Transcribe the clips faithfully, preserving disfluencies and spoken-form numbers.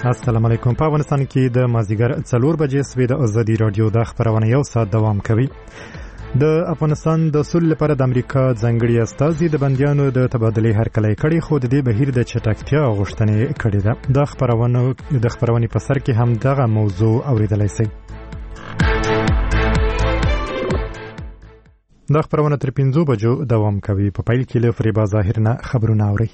السلام علیکم. په افغانستان کې د مازدیګر څلور بجې سوي د ازادي رادیو د خبرونه یو ساعت دوام کوي. د افغانستان د صلح لپاره د امریکا ځانګړي استازي د بندیانو د تبادلې هرکلی کړي، خو د دې بهیر د چټکتیا غوښتنې کړې ده. د خبرونو د خبرونې په سر کې هم دغه موضوع اوریدلای شئ. د خبرونه تر پنځو بجو دوام کوي. په پیل کې له فریبا ظاهر نه خبرونه اورئ.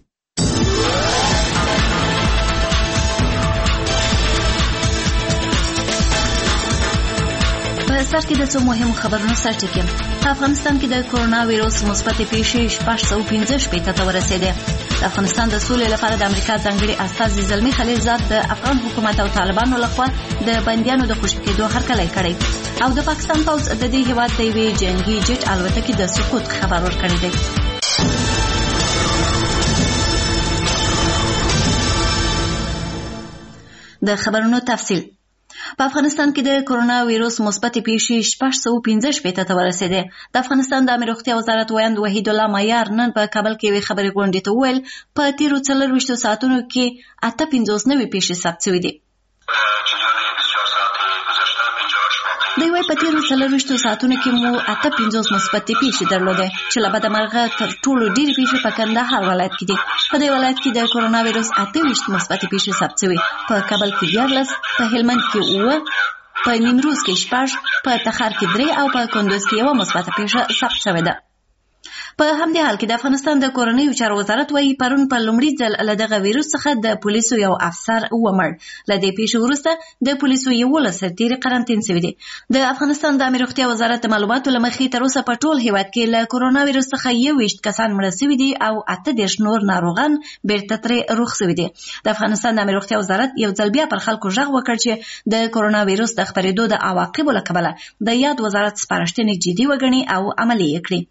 سر کې د څو مهم خبرونو سرټکی. په افغانستان کې د کرونا وایروس مثبت پیښې شپږ سوه پنځه شپېته ته ورسېدې. د افغانستان د سولې لپاره د امریکا ځانګړي استازي زلمی خلیلزاد د افغان حکومت او طالبانو لخوا د بندیانو د خوشي کېدو هرکلی کړی، او د پاکستان پوځ د دې هیواد د یوې جنگي جټ الوتکې د سقوط خبر ورکړی دی. د خبرونو تفصیل. په افغانستان کې د کرونا وایروس مثبت پیښې شپږ سوه پنځه شپېته ته ورسېدې. د افغانستان د عامه روغتیا وزارت ویاند وحید الله معیار نن په کابل کې یوې خبرې غونډې ته وویل په تیرو څلرویشتو ساعتونو کې اته پنځوس نوي پیښې ثبت شوي دي. دوی وايي په تیرو څلرویشتو ساعتونو کې مو اته پنځوس مثبت پیښې درلودې، چې له بده مرغه تر ټولو ډېرې پیښې په کندهار ولایت کې دي. په دې ولایت کې د کرونا وایروس اته ویشت مثبت پیښې ثبت شوي. په کابل کې دیارلس، په هلمند کې اووه، په نیمروز کې شپږ، په تخار کې درې او په کندوز کې یوه مثبت پیښه ثبت شوې ده. په همدې حال کې د افغانستان د کورنیو چارو وزارت وايي پرون په لومړي ځل له دغه ویروس څخه د پولیسو یو افسر ومړ. له دې پیښې وروسته د پولیسو یولس سرتیري قرنطین شوي دي. د افغانستان د عامه روغتیا وزارت د معلوماتو له مخې تر اوسه په ټول هیواد کې له کرونا ویروس څخه یوویشت کسان مړه شوي دي او اته دېرش نور ناروغان بیرته ترې روغ شوي دي. د افغانستان د عامه روغتیا وزارت یو ځل بیا پر خلکو غږ وکړ چې د کرونا ویروس د خپرېدو د عواقبو له کبله د یاد وزارت سپارښتنې جدي وګڼي او عملي یې کړي.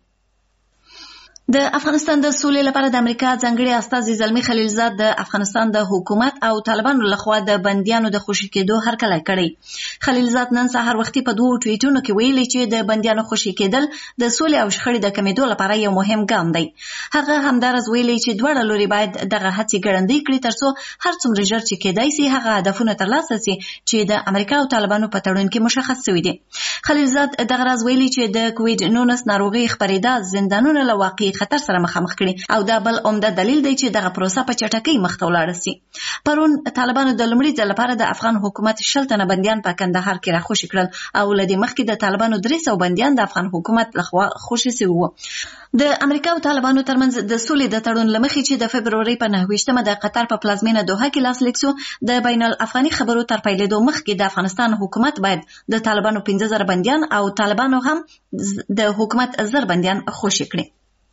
د افغانستان د سولې لپاره د امریکا ځانګړي استازي زلمی خلیلزاد د افغانستان د حکومت او طالبانو لخوا د بندیانو د خوشي کېدو هرکلی کړی. خلیلزاد نن سهار وختي په دوو ټویټونو کې ویلي چې د بندیانو خوشي کېدل د سولې او شخړې د کمېدو لپاره یو مهم ګام دی. هغه همدارس ویلي چې دواړه لوري باید دغه هڅې ګړندۍ کړي ترڅو هر څومره ژر چې کېدای سي هغه هدفونه ترلاسه سي چې د امریکا او طالبانو په تړون کې مشخص شوي دي. خلیلزاد دغه راز ویلي چې د کووډ نولس ناروغي خپرېدا زندانونه له واقعي خطر سره مخامخ کړي او دا بل عمده دلیل دی چې دغه پروسه په چټکۍ مخته ولاړه سي. پرون طالبانو د لومړي ځل لپاره د افغان حکومت شل تنه بندیان په کندهار کې راخوشي کړل او له دې مخکې د طالبانو درې سوه بندیان د افغان حکومت لخوا خوشي شوي وو. د امریکا او طالبانو ترمنځ د سولې د تړون له مخې چې د فبرورۍ په نهه ویشتمه د قطر په پلازمینه دوحه کې لاسلیک شو، د بین الافغاني خبرو تر پیلېدو مخکې د افغانستان حکومت باید د طالبانو پنځه زره بندیان او طالبانو هم د حکومت زر بندیان خوشي کړي.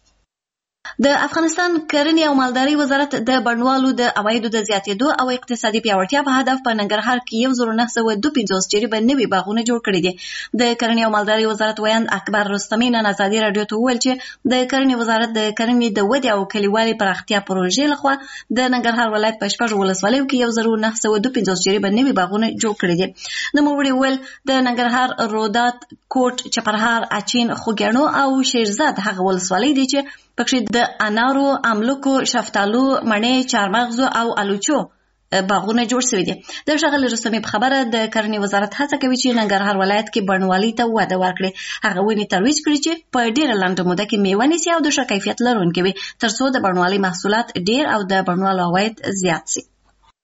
د افغانستان کرنې او مالدارۍ وزارت د بڼوالو د عوایدو د زیاتېدو او اقتصادي پیاوړتیا په هدف په ننګرهار کې یو زر نه سوه دوه پنځوس جریبه نوي باغونه جوړ کړي دي. د کرنې او مالدارۍ وزارت ویاند اکبر رستمي نن ازادي راډیو ته وویل چې د کرنې وزارت د کرنې د ودې او کلیوالي پراختیا پروژې لخوا د ننګرهار ولایت په شپږ ولسوالیو کې یو زر نه سوه دوه پنځوس جریبه نوي باغونه جوړ کړي دي. نوموړي وویل د ننګرهار، رودات، کوټ، چپرهار، اچین، خوږیاڼو او شیرزاد هغه ولسوالۍ دي چې پکې د انارو، املوکو، شفتالو، مڼې، چارمغزو او الوچو باغونه جوړ شوي دي. د ښاغلي رستمي په خبره د کرنې وزارت هڅه کوي چې ننګرهار ولایت کې بڼوالۍ ته وده ورکړي، هغه ونې ترویج کړي چې په ډېره لنډه موده کې میوه نیسي او د ښه کیفیت لرونکي وي ترڅو د بڼوالۍ محصولات ډېر او د بڼوالو عواید زیات سي.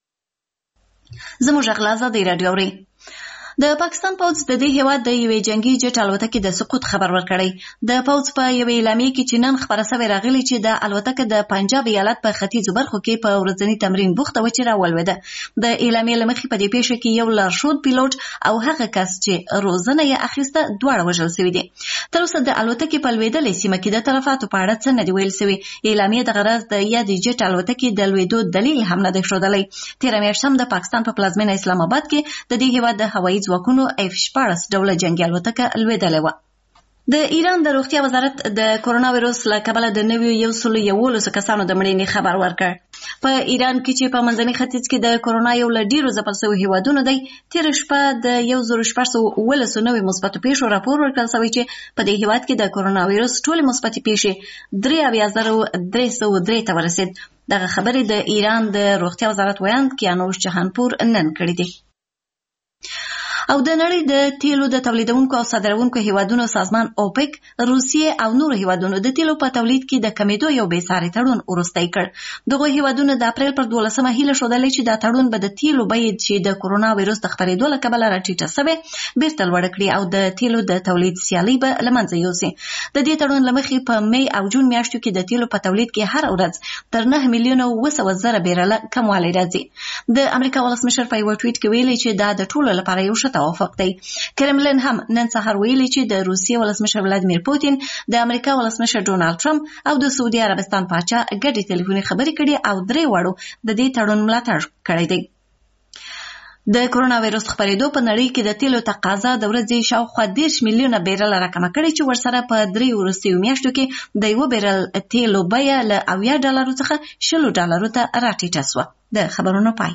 زموږ غږ له ازادۍ راډیو اورئ. د پاکستان پوځ د دې هیواد د یوې جنگي جټ الوتکې د سقوط خبر ورکړی. د پوځ په یوې اعلامیې کې چې نن خبره سوې راغلي چې د الوتکه د پنجاب ایالت په ختیځو برخو کې په ورځني تمرین بوخته وه چې راولوېده. د اعلامیې له مخې په دې پیښه کې یو لارښود پیلوټ او هغه کس چې روزنه یې اخیسته دواړه وژل شوي دي. تر اوسه د الوتکې په لوېدلې سیمه کې د تلفاتو په اړه څه نه دي ویل شوي. اعلامیې دغه راز د یادې جټ الوتکې د لوېدو دلیل هم نه دی ښودلی. تېره میاشت هم د پاکستان په پلازمینه اسلام آباد کې د دې هیواد د هوایي ځواکونو اف شپاړس ډوله جنګي الوتکه لوېدلې وه. د ایران د روغتیا وزارت د کورونا وایروس له کبله د نویو یو سل یولسو کسانو د مړینې خبر ورکړ. په ایران کې چې په منځني ختیځ کې د کورونا یو له ډیرو ځپل شویو هیوادونو دی، تېره شپه د یو زر شپږ سوه اوولسو نویو مثبتو پیښو راپور ورکړل شوی چې په دې هیواد کې د کورونا وایروس ټولې مثبتې پیښې درې اویا زره درې سوه درې ته ورسېد. دغه خبرې د ایران د روغتیا وزارت ویاند کیانوش جهانپور نن کړې دي. او د نړۍ د تیلو د تولیدونکو او صادرونکو هیوادونو سازمان اوپک روسیې او نورو هیوادونو د تیلو په تولید کې د کمیدو یو بې ساري تړون وروستی کړ. دغه هیوادونو د اپریل پر دولسمه هیله ښودلې چې دا تړون به د تیلو بیې چې د کورونا وایروس د خپرېدو له کبله راټیټه سوې بیرته لوړه کړي او د تیلو د تولید سیالي به له منځه یوسي. د دې تړون له مخې په می او جون میاشتو کې د تیلو په تولید کې هر ورځ تر نه میلیونه اوه سوه زره بیرله کموالی راځي. د امریکا ولسمشر په یو ټویټ کې ویلي چې دا د ټولو لپاره یو ښه توافق دی. کرملن هم نن سهار ویلي چې د روسیې ولسمشر ولادیمیر پوتین، د امریکا ولسمشر ډونالد ټرمپ او د سعودي عربستان پاچا ګډې ټلیفوني خبرې کړي او درې واړو د دې تړون ملاتړ کړی دی. د کورونا وایروس خپرېدو په نړۍ کې د تیلو تقاضا د ورځې شاوخوا دېرش میلیونه بیرله راکمه کړې چې ورسره په درې وروستیو میاشتو کې د یوه بیرل تیلو بیه له اویا ډالرو څخه شلو ډالرو ته راټیټه سوه. د خبرونو پای.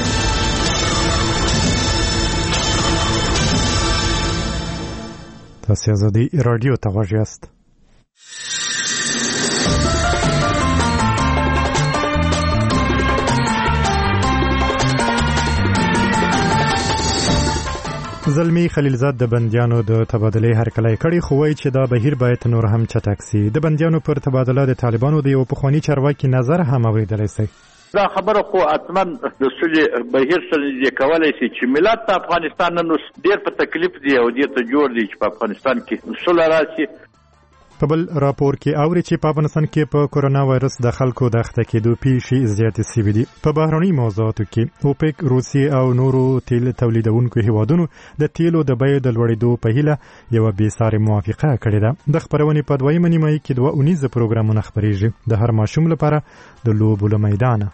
تاسو ازادي رادیو ته غوږ یاست. زلمی خلیلزاد د بندیانو د تبادلې هرکلی کړی، خو وایي چې دا بهیر باید نور هم چټک سي. د بندیانو پر تبادله د طالبانو د یو پخواني چارواکي نظر هم اورېدلی سي. دا خبره خو اتمن د سولې بهیر سره دې کولای شي چې ملت ته افغانستان نن ډېر په تکلیف دی او دې ته جوړ دی چې په افغانستان کې سوله راشي. په بل راپور کې اوري چې په افغانستان کې په کورونا وایرس د خلکو د اخته کېدو پیښې زیاتې شوې دي. په بهرني موضوعاتو کې اوپک، روسیې او نورو تیل تولیدونکو هیوادونو د تیلو د بیو د لوړېدو په هیله یوه بېسارې موافقه کړې ده. د خپرونې په دویمه نیمایي کې دوه اونیزه پروګرامونه خپرېږي د هر ماشوم لپاره د لوبو له میدانه.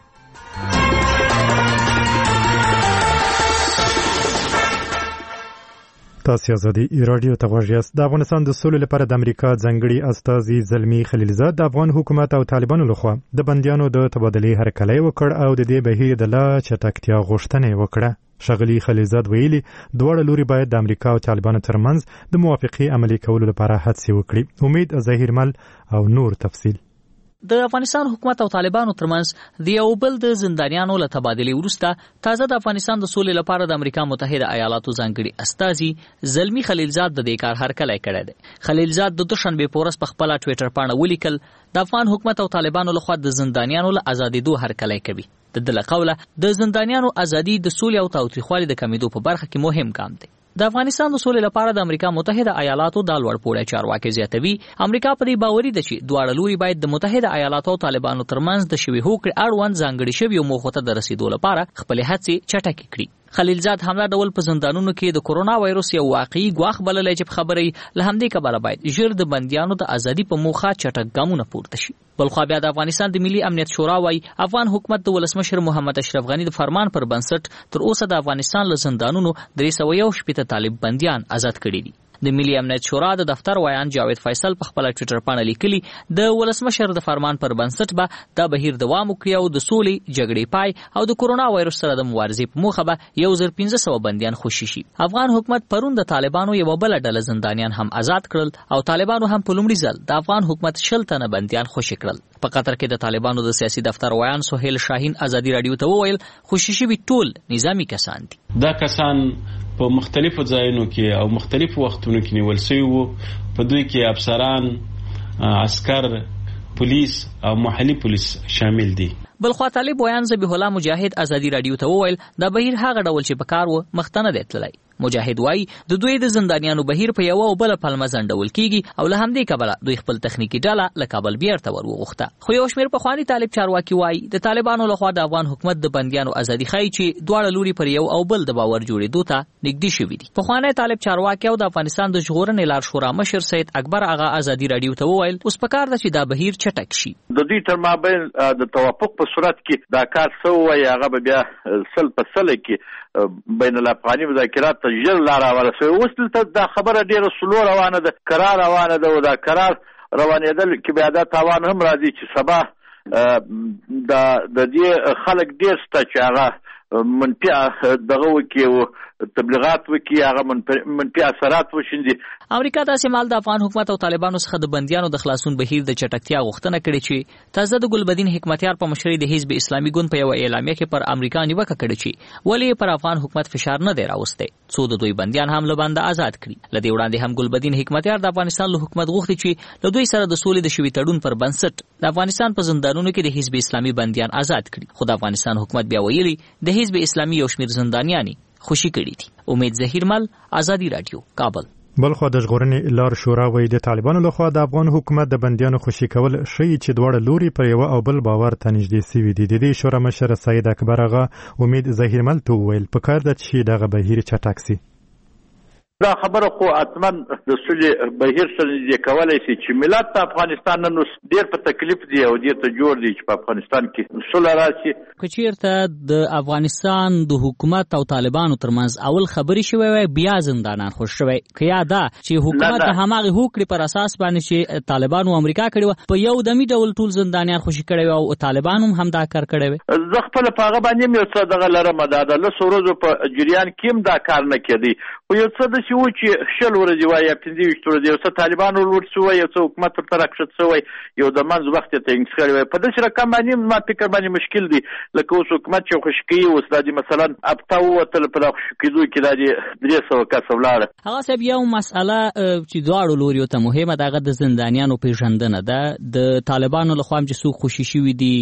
تاسو ازادي رادیو ته غوږ یاست. د افغانستان د سولې لپاره د امریکا ځانګړي استازي زلمی خلیلزاد د افغان حکومت او طالبانو لخوا د بندیانو د تبادلې هرکلی وکړ او د دې بهیر د لا چټکتیا غوښتنه وکړه. ښاغلي خلیلزاد ویلي دواړه لوري باید د امریکا او طالبانو ترمنځ د موافقې عملي کولو لپاره هڅې وکړي. امید ظاهرمل او نور تفصیل. د افغانستان حکومت او طالبانو ترمنځ د یو بل د زندانیانو له تبادلې وروسته تازه د افغانستان د سولې لپاره د امریکا متحده ایالاتو ځانګړي استازي زلمی خلیلزاد د دې کار هرکلی کړی دی. خلیلزاد د دوشنبې په ورځ په خپله ټویټر پاڼه ولیکل د افغان حکومت او طالبانو لخوا د زندانیانو له ازادېدو هرکلی کوي. د ده له قوله د زندانیانو ازادي د سولې او تاوتریخوالي د کمیدو په برخه کې مهم ګام دی. د افغانستان د سولې لپاره د امریکا متحده ایالاتو د لوړپوړی چارواکي زیاتوي امریکا په دې باوري ده چې دواړه لوري باید د متحده ایالاتو او طالبانو ترمنځ د شوي هوکړې اړوند ځانګړي شویو موخو ته د رسیدو لپاره خپلې هڅې چټکې کړي. خلیلزاد همدا ډول په زندانونو کې د کورونا وایروس یو واقعي ګواښ بللی چې په خبرې له همدې کبله باید ژر د بندیانو د ازادي په موخه چټک ګامونه پورته شي. بلخوا بیا د افغانستان د ملي امنیت شورا وايي افغان حکومت د ولسمشر محمد اشرف غني د فرمان پر بنسټ تر اوسه د افغانستان له زندانونو درې سوه یو شپېته طالب بندیان آزاد کړي دي. د ملي امنیت شورا د دفتر ویان جاوید فیصل په خپل ټویټر باندې لیکلي د ولسمشر د فرمان پر بنسټ به دا بهیر دوام وکړي او د سولې جګړې پای او د کورونا وایروس سره د مبارزې په موخه به یو زر پنځه سوه بندیان خوشي شي. افغان حکومت پرون د طالبانو یوه بله ډله زندانیان هم آزاد کړل او طالبانو هم په لومړي ځل د افغان حکومت شل تنه بندیان خوشي کړل. په قطر کې د طالبانو د سیاسي دفتر ویان سهیل شاهین ازادي رادیو ته وویل خوشي شوي ټول نظامي کسان دي. دا کسان په مختلفو ځایونو کې او مختلفو وختونو کې نیول شوي وو. په دوی کې افسران، عسکر، پولیس او محلي پولیس شامل دي. بلخوا طالب ویان ذبیح الله مجاهد ازادي رادیو ته وویل دا بهیر هغه ډول چې په کار و مخته نه دی تللی. مجاهد وایي د دوی د زندانیانو بهیر په یوه او بله پلمه ځنډول کیږي او له همدې کبله دوی خپل تخنیکي ډله له کابل بیرته ور وغوښته. خو یو شمېر پخواني طالب چارواکي وایي د طالبانو لخوا د افغان حکومت د بندیانو ازادي ښایي چې دواړه لوري پر یو او بل د باور جوړېدو ته نږدې شوي دي. پخوانی طالب چارواکي او د افغانستان د ژغورنې لار شورا مشر سید اکبر آغا ازادي رادیو ته وویل اوس پکار ده چې دا بهیر چټک شي. د دوی تر مابین د توافق په صورت کې دا کار سوی هغه به بیا سل په سل کې بین الافغاني مذاکرات ته ژر لاره ورسوي. اوس دلته دا خبره ډېره سلو روانه ده، کرار روانه ده، او دا کرار روانېدل کې بیا دا تاوان هم راځي چې سبا د دې خلک ډېر شته چې هغه منفي دغه وکړي، تبلیغات وکړي، هغه منفي اثرات وشیندي. امریکا داسې مهال د افغان حکومت او طالبانو څخه د بندیانو د خلاصون بهیر د چټکتیا غوښتنه کړې چې تازه د ګلبدین حکمتیار په مشرۍ د حزب اسلامي ګوند په یوه اعلامیه کې پر امریکا نیوکه کړې چې ولې پر افغان حکومت فشار نه دی راوستی څو د دوی بندیان هم له بنده آزاد کړي. له دې وړاندې هم ګلبدین حکمتیار د افغانستان له حکومت غوښتي چې له دوی سره د سولې د شوي تړون پر بنسټ د افغانستان په زندانونو کې د حزب اسلامي بندیان آزاد کړي. خو د افغانستان حکومت بیا ویلي د حزب اسلامي یو شمېر زندانیان خوشي کړي دي. امید ظهیرمل، آزادي رادیو، کابل. بلخو د ژغورنې لار شورا وایي د طالبانو لخوا د افغان حکومت د بندیانو خوشي کول ښیي چې دواړه لوري پر یو او بل باور ته نږدې سوي دي. د دې شورا مشر سید اکبر آغا امید ظهیرمل ته وویل پکار ده چې دغه بهیر چټک سي. دا خبره خو اتمن د سولې بهیر سره نږدې کولی شي چې ملت ته افغانستان نن اوس ډېر په تکلیف دی او دې ته جوړ دی چې په افغانستان کې سوله راشي. که چېرته د افغانستان د حکومت او طالبانو ترمنځ اول خبرې شوی وای بیا زندانان خوش شوی، که یا دا چې حکومت د هماغې هوکړې پر اساس باندې چې طالبانو امریکا کړې وه په یو دمي ډول ټول زندانیان خوشي کړی وي او طالبان هم همدا کار کړی وي. زه خپله په هغه باندې هم یو څه دغه لرم، دا د لسو ورځو په جریان کې هم دا کار نه کېدی، خو یو څه داسې و چې شل ورځې وایي یا پنځه ویشت ورځې یو څه طالبان ورلوټ شوی، یو څه حکومت ورته راکښته شوی، یو د منځ وخت یې تنګ کړی وی. په داسې رقم باندې ما فکر باندې مشکل دی لکه اوس حکومت چې خوشي کوي اوس دا دې مثلا هفته ووتل په دغه خوشي کېدو کې دا دې درې سوه کسه ولاړه. هغه صاحب یو مسئله چې دواړو لوریو ته مهمه ده هغه د زندانیانو پیژندنه ده. د طالبانو لخوا هم چې څوک خوشي شوي دي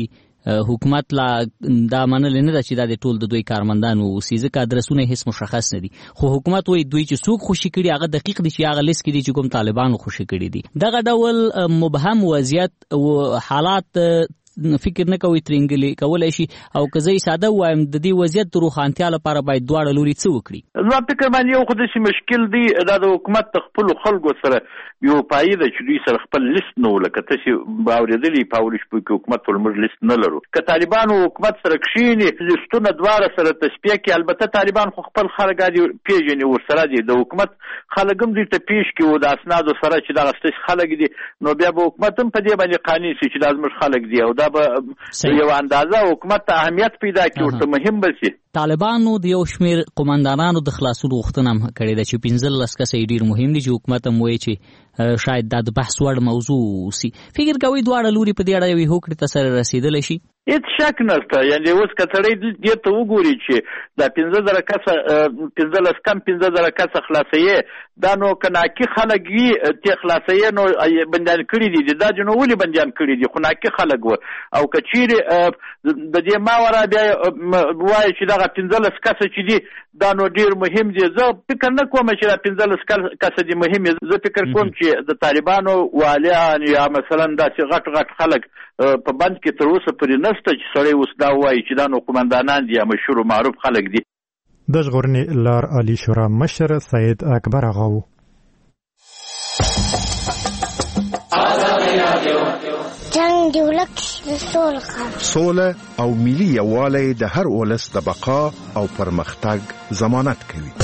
حکومت لا دا منل نه ده چې دا د ټول د دوی کارمندان اوسي، ځکه ادرسونه هیڅ مشخص نه دي، خو حکومت وایي دوی چې څوک خوشي کړي هغه دقیق دي چې هغه لیست کې دي چې کوم طالبانو خوشي کړي دي. دغه ډول مبهم وضعیت او حالات فکر نه کوي ترنګلي کولای شي او که زه ساده وایم د دې وضعیت د روښانتیا لپاره باید دواړه لوري څه وکړي. زما فکر باندې یو خو داسې مشکل دی دا د حکومت د خپلو خلکو سره یو پایي ده چې دوی سره خپل لیست نه و، لکه تاسې به اورېدلي په اولو شپو کې حکومت ټول موږ لیست نه لرو. که طالبانو حکومت سره کښېني لیستونه دواړه سره تصفیه کړي، البته طالبان خو خپل خلک دي پېژني ورسره دي، د حکومت خلک هم دوی ته پېش کړي و د اسنادو سره چې دغه ستاسې خلک دي، نو بیا به حکومت هم په دې باندې قانع شي چې دا زموږ خلک دي او دا به یو اندازه حکومت ته اهمیت پیدا کړي، ورته مهم به شي. طالبانو د یو شمېر قمندانانو د خلاصون غوښتنه هم کړې ده چې پنځلس کسه یې ډېر مهم دي چې حکومت هم وایي چې شاید دا د بحث وړ موضوع سي. فکر کوئ دواړه لوري په دې اړه یوې هوکړې ته سره رسېدلی شي؟ هیڅ شک نشته. یعنې اوس که سړی دې ته وګوري چې دا پنځه زره کسه پنځلس کم پنځه زره کسه خلاصوي، دا نو که ناکي خلک وي تې خلاصوي نو بندیان کړي دي، دا نو ولې بندیان کړي دي خو ناکي خلک وه. او که چیرې د دې ماوره بیا وایي چې دغه پنځلس کسه چې دي دا نو ډېر مهم دي، زه فکر نه کوم چې دا پنځلس کسه دي مهم دي. زه فکر کوم چې د طالبانو والیان یا مثلا داسې غټ غټ خلک په بند کې تر اوسه پرې نشته چې سړی اوس دا وایي چې دا نو قمندانان دي یا مشهور و معروف خلک دي. د ژغورنې لار عالي شورا مشر سید اکبر آغا و. جنگ دی ولک د سول غم سوله او ملي یووالی د هر ولس د بقا او پرمختګ ضمانت کوي.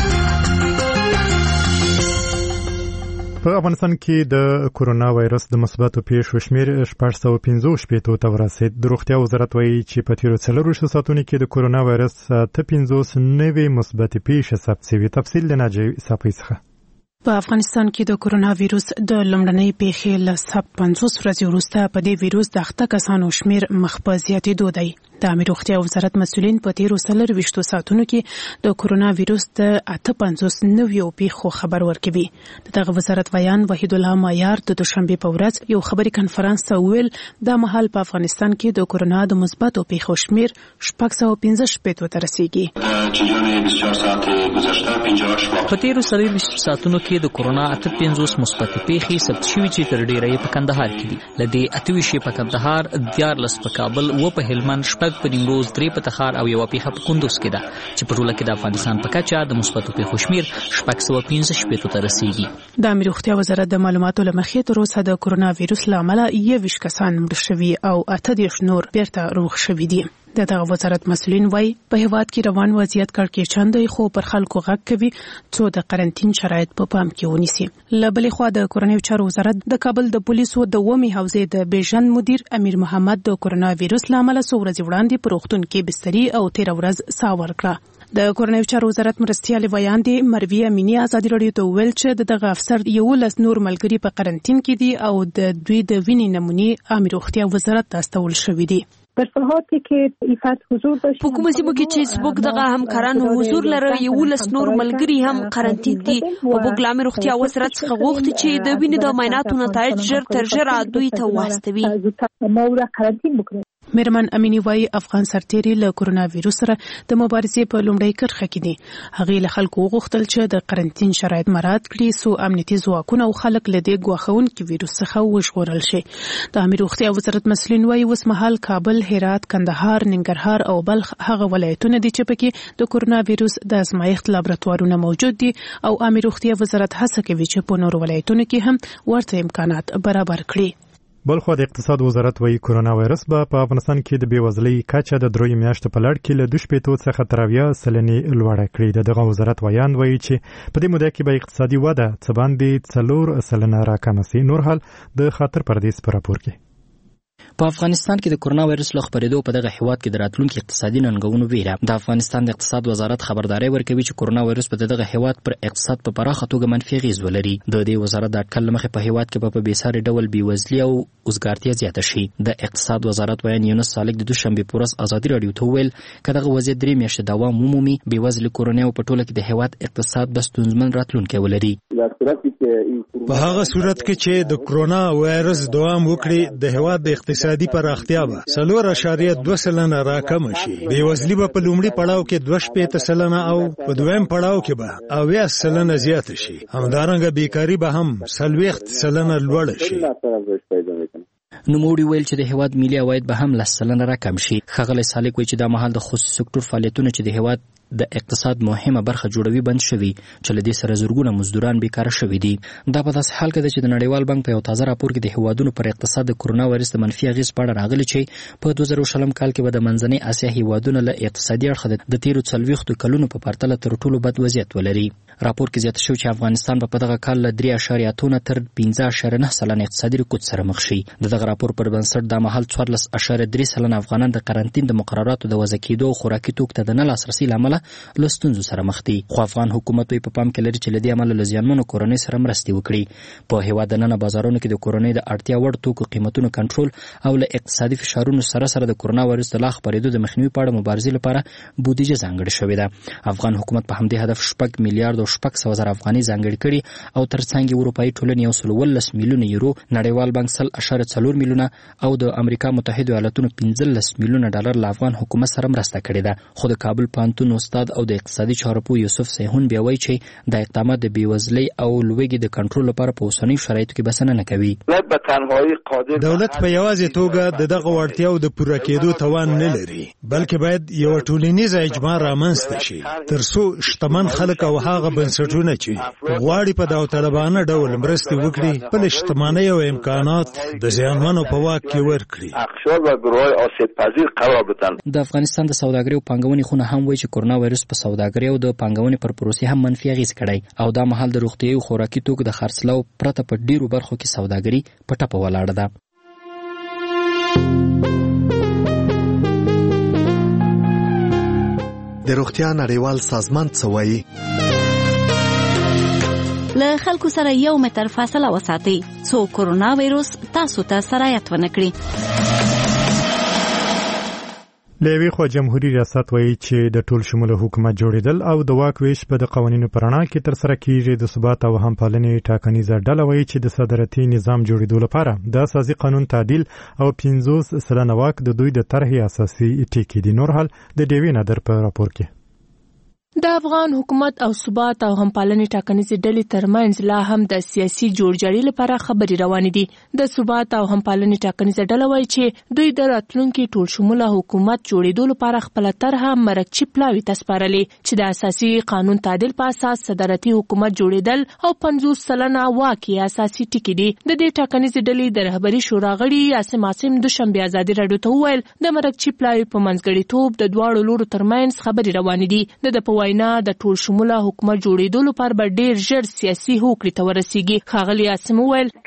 په افغانستان کې د کورونا وایرس د مثبتو پیښو شمېر شپږ سوه پنځه شپېتو ته ورسېد. د روغتیا وزارت وایي چې په تېرو څلورویشتو ساعتونو کې د کورونا وایرس اته پنځوس نوې مثبتې پیښې ثبت شوي. تفصیل د ناجیې صافۍ څخه. په افغانستان کې د کورونا ویروس د لومړنۍ پیښې له ثبت پنځوس ورځې وروسته په دې ویروس د اخته کسانو شمېر مخ په زیاتېدو دی. د عامه روغتیا وزارت مسؤلین په تیرو څلورویشتو ساعتونو کې د کورونا ویروس د اته پنځوس نویو پیښو خبر ورکوي. دغه وزارت ویان وحید الله مایار د دوشنبه په ورځ یو خبري کنفرانس ته ویل دا مهال په افغانستان کې د کورونا د مثبتو پیښو شمېر شپږ سوه پنځه شپېتو ته رسیږي. په تیرو څلورویشتو ساعتونو کې د کورونا اته پنځوس مثبتې پیښې ثبت شوي چې تر ډېره یې په کندهار کې دي. له دې اته ویشت په کندهار، دیارلس په کابل، اووه په هلمند، شپږ شپږ په نیمروز، درې په تخار او یوه پیښه په کندوز کې ده چې په ټوله کې د افغانستان په کچه د مثبتو پیښو شمېر شپږ سوه پنځه شپېتو ته رسیږي. د امیر روغتیا وزارت د معلوماتو له مخې تر اوسه د کرونا وایرس له امله یوویشت کسان مړه شوي او اته دېرش نور بیرته روغ شوي دي. د دغه وزارت مسؤلین وایي په هیواد کې روان وضعیت کړکېچن دی، خو پر خلکو غږ کوي څو د قرنطین شرایط په پام کې ونیسي. له بلې خوا د کورنیو چارو وزارت د کابل د پولیسو د اوومې حوزې د بیژن مدیر امیر محمد د کرونا وایرس له امله څو ورځې وړاندې په روغتون کې بستري او تېره ورځ ساه ورکړه. د کورنیو چارو وزارت مرستیال ویاندې مروي امینی ازادي راډیو ته وویل چې دغه افسر یولس نور ملګري په قرنطین کې دي او د دوی د وینې نمونې امیر روغتیا وزارت ته استول شوې دي. په صحت کې ایفات حضور د په کومه سیمه کې چې سبوک دغه همکارانو حضور لري یولس نور ملګري هم قرنطین دي او بوګلامي روغتیا وزارت څخه غوښتي چې د وینې د معایناتو نتایج ژر تر ژره دوی ته واستوي. میرمن امینی وایي افغان سرتېري له کرونا وایرس سره د مبارزې په لومړۍ کرښه کې دي. هغې له خلکو وغوښتل چې د قرنطین شرایط مراعات کړي څو امنیتي ځواکونه او خلک له دې ګواښونکي وایرس څخه وژغورل شي. د امیر روغتیا وزارت مسؤلین وایي اوس مهال کابل، هرات، کندهار، ننګرهار او بلخ هغه ولایتونه دي چې پکې د کرونا وایرس د ازمایښت لابراتوارونه موجود دي او امیر روغتیا وزارت هڅه کوي چې په نورو ولایتونو کې هم ورته امکانات برابر کړي. بلخو د اقتصاد وزارت وایي کرونا وایرس به په افغانستان کې د بېوزلۍ کچه د دریو میاشتو په لړ کې له دوه شپېتو څخه تر اویا سلنې لوړه کړې. دغه وزارت ویاند وایي چې په دې موده کې به اقتصادي وده څه باندې څلور سلنه راکمه سي. نور حال د خاطر پردیس په راپور کې. په افغانستان کې د کرونا وایرس له خپرېدو په دغه هیواد کې د راتلونکي اقتصادي ننګونو ویره. د افغانستان د اقتصاد وزارت خبرداري ورکوي چې کرونا وایرس په دغه هیواد پر اقتصاد په پراخه توګه منفي اغېز ولري. د دې وزارت د اټکل مخې په هیواد کې په بېساري ډول بېوزلي او وزګارتیا زیاته شي. د اقتصاد وزارت ویان یونس سالک د دوشنبه په ورځ ازادي راډیو ته وویل که دغه وضعیت درې میاشتې دوام ومومي بېوزلي کورنۍ او په ټوله کې د هیواد اقتصاد به ستونزمن راتلونکی ولري. په هغه صورت کې چې د کرونا وایرس دوام وکړي د هیواد د اقتصادي پراختیا به څلور اعشاریه دوه سلنه راکمه شي. بېوزلي به په لومړي پړاو کې دوه شپېته سلنه او په دویم پړاو کې به اویا سلنه زیاته شي. همدارنګه بیکاري به هم څلوېښت سلنه لوړه شي. نوموړي ویل چې د هیواد ملي عواید به هم لس سلنه راکم شي. ښاغلی سالک وایي چې دا مهال د خصوصي سکتور فعالیتونه چې د هیواد د اقتصاد مهمه برخه جوړوي بند شوي چې له دې سره زرګونه مزدوران بیکاره شوي دي. دا په داسې حال کې ده چې د نړیوال بانک په یو تازه راپور کې د هیوادونو پر اقتصاد د کرونا وایرس د منفي اغېز په اړه راغلي چې په دوه زره شلم کال کې به د منځنۍ اسیا هیوادونه له اقتصادي اړخه د تیرو څلوېښتو کلونو په پرتله تر ټولو بد وضعیت ولري. راپور کې زیاته شوی چې افغانستان په دغه کال له درې اعشاریه اتو نه تر پنځه اعشاریه نه سلنه اقتصادي رکود سره مخ شي. د دغه راپور پر بنسټ دا مهال څوارلس اعشاریه درې سلنه افغانان د قرنطین د مقرراتو د وضع کېدو او خوراکي توکو ته د نه لاسرسي له امله له ستونزو سره مخ دي. خو افغان حکومت په پام کې لري چې له دې امله له زیانمنو کورنۍ سره مرستې وکړي. په هیواد دننه بازارونو کې د کورنۍ د اړتیا وړ توکو قیمتونو کنټرول او له اقتصادي فشارونو سره سره د کرونا وایرس د لا خپرېدو د مخنیوي په اړه مبارزې لپاره بودیجه ځانګړې شوې ده. افغان حکومت په همدې هدف شپږ میلیارډ او شپږ سوه زره افغانۍ ځانګړې کړي او ترڅنګ یې اروپایي ټولنې یو سل اوولس میلیونه یورو، نړیوال بانک سل اعشاریه څلور میلیونه او د امریکا متحده ایالاتونو پنځلس میلیونه ډالر له افغان حکومت سره مرسته کړې ده. خو د کابل پوهنتون استاد او د اقتصادي چارو پوه یوسف سیحون بیا وایي چې د اقدامات د بېوزلۍ او لوږې د کنټرول لپاره په اوسنیو شرایطو کې بسنه نه کوي. دولت په یوازې توګه د دغه وړتیاو د پوره کېدو توان نه لري، بلکې باید یو ټولنیزه اجماع رامنځته شي ترڅو شتمن خلک او هغه بنسټونه چې غواړي په داوطلبانه ډول مرستې وکړي خپل شتمنۍ او امکانات د زیانمنو په واک کې ورکړي. د افغانستان د سوداګرۍ او پانګونې خونه هم وایي چې کرونا وایرس په سوداګرۍ او د پانګونې پر پروسې هم منفي اغېز کړی او دا مهال د روغتیايي او خوراکي توکو د خرڅلاو پرته په ډیرو برخو کې سوداګري په ټپه ولاړه ده. د روغتیا نړیوال سازمان څه وایي؟ له خلکو سره یو متر فاصله وساتئ څو کرونا وایرس تاسو ته سرایت ونه کړي. لیوی خو جمهوریت ریاست وایي چې د ټول شموله حکومت جوړیدل او د واک ویش په د قوانینو پر رڼا کې تر سره کیږي. د ثبات او همپالنې ټاکنیزه ډله وایي چې د صدارتي نظام جوړیدو لپاره د اساسي قانون تعدیل او پنځوس سلنه واک د دوی د طرحې اساسي ټکي دي. نور حال د ډیوی نادر په راپور کې. د افغان حکومت او ثبات او همپالنې ټاکنیزې ډلې ترمنځ لا هم د سیاسي جوړجاړي لپاره خبرې روانې دي. د ثبات او همپالنې ټاکنیزه ډله وایي چې دوی د راتلونکي ټول شموله حکومت جوړېدو لپاره خپله طرحه مرکچي پلاوي ته سپارلې چې د اساسي قانون تعدیل په اساس صدارتي حکومت جوړېدل او پنځوس سلنه واک یې اساسي ټکي دي. د دې ټاکنیزې ډلې د رهبري شورا غړي عاصم عاصم دوشنبه ازادي راډیو ته وویل د مرکچي پلاوي په منځګړیتوب د دواړو لورو ترمنځ خبرې روانې دي. د وینا د ټول شموله حکومت جوړېدو لپاره به ډېر ژر سیاسي هوکړې ته ورسیږي. ښاغلي عاصم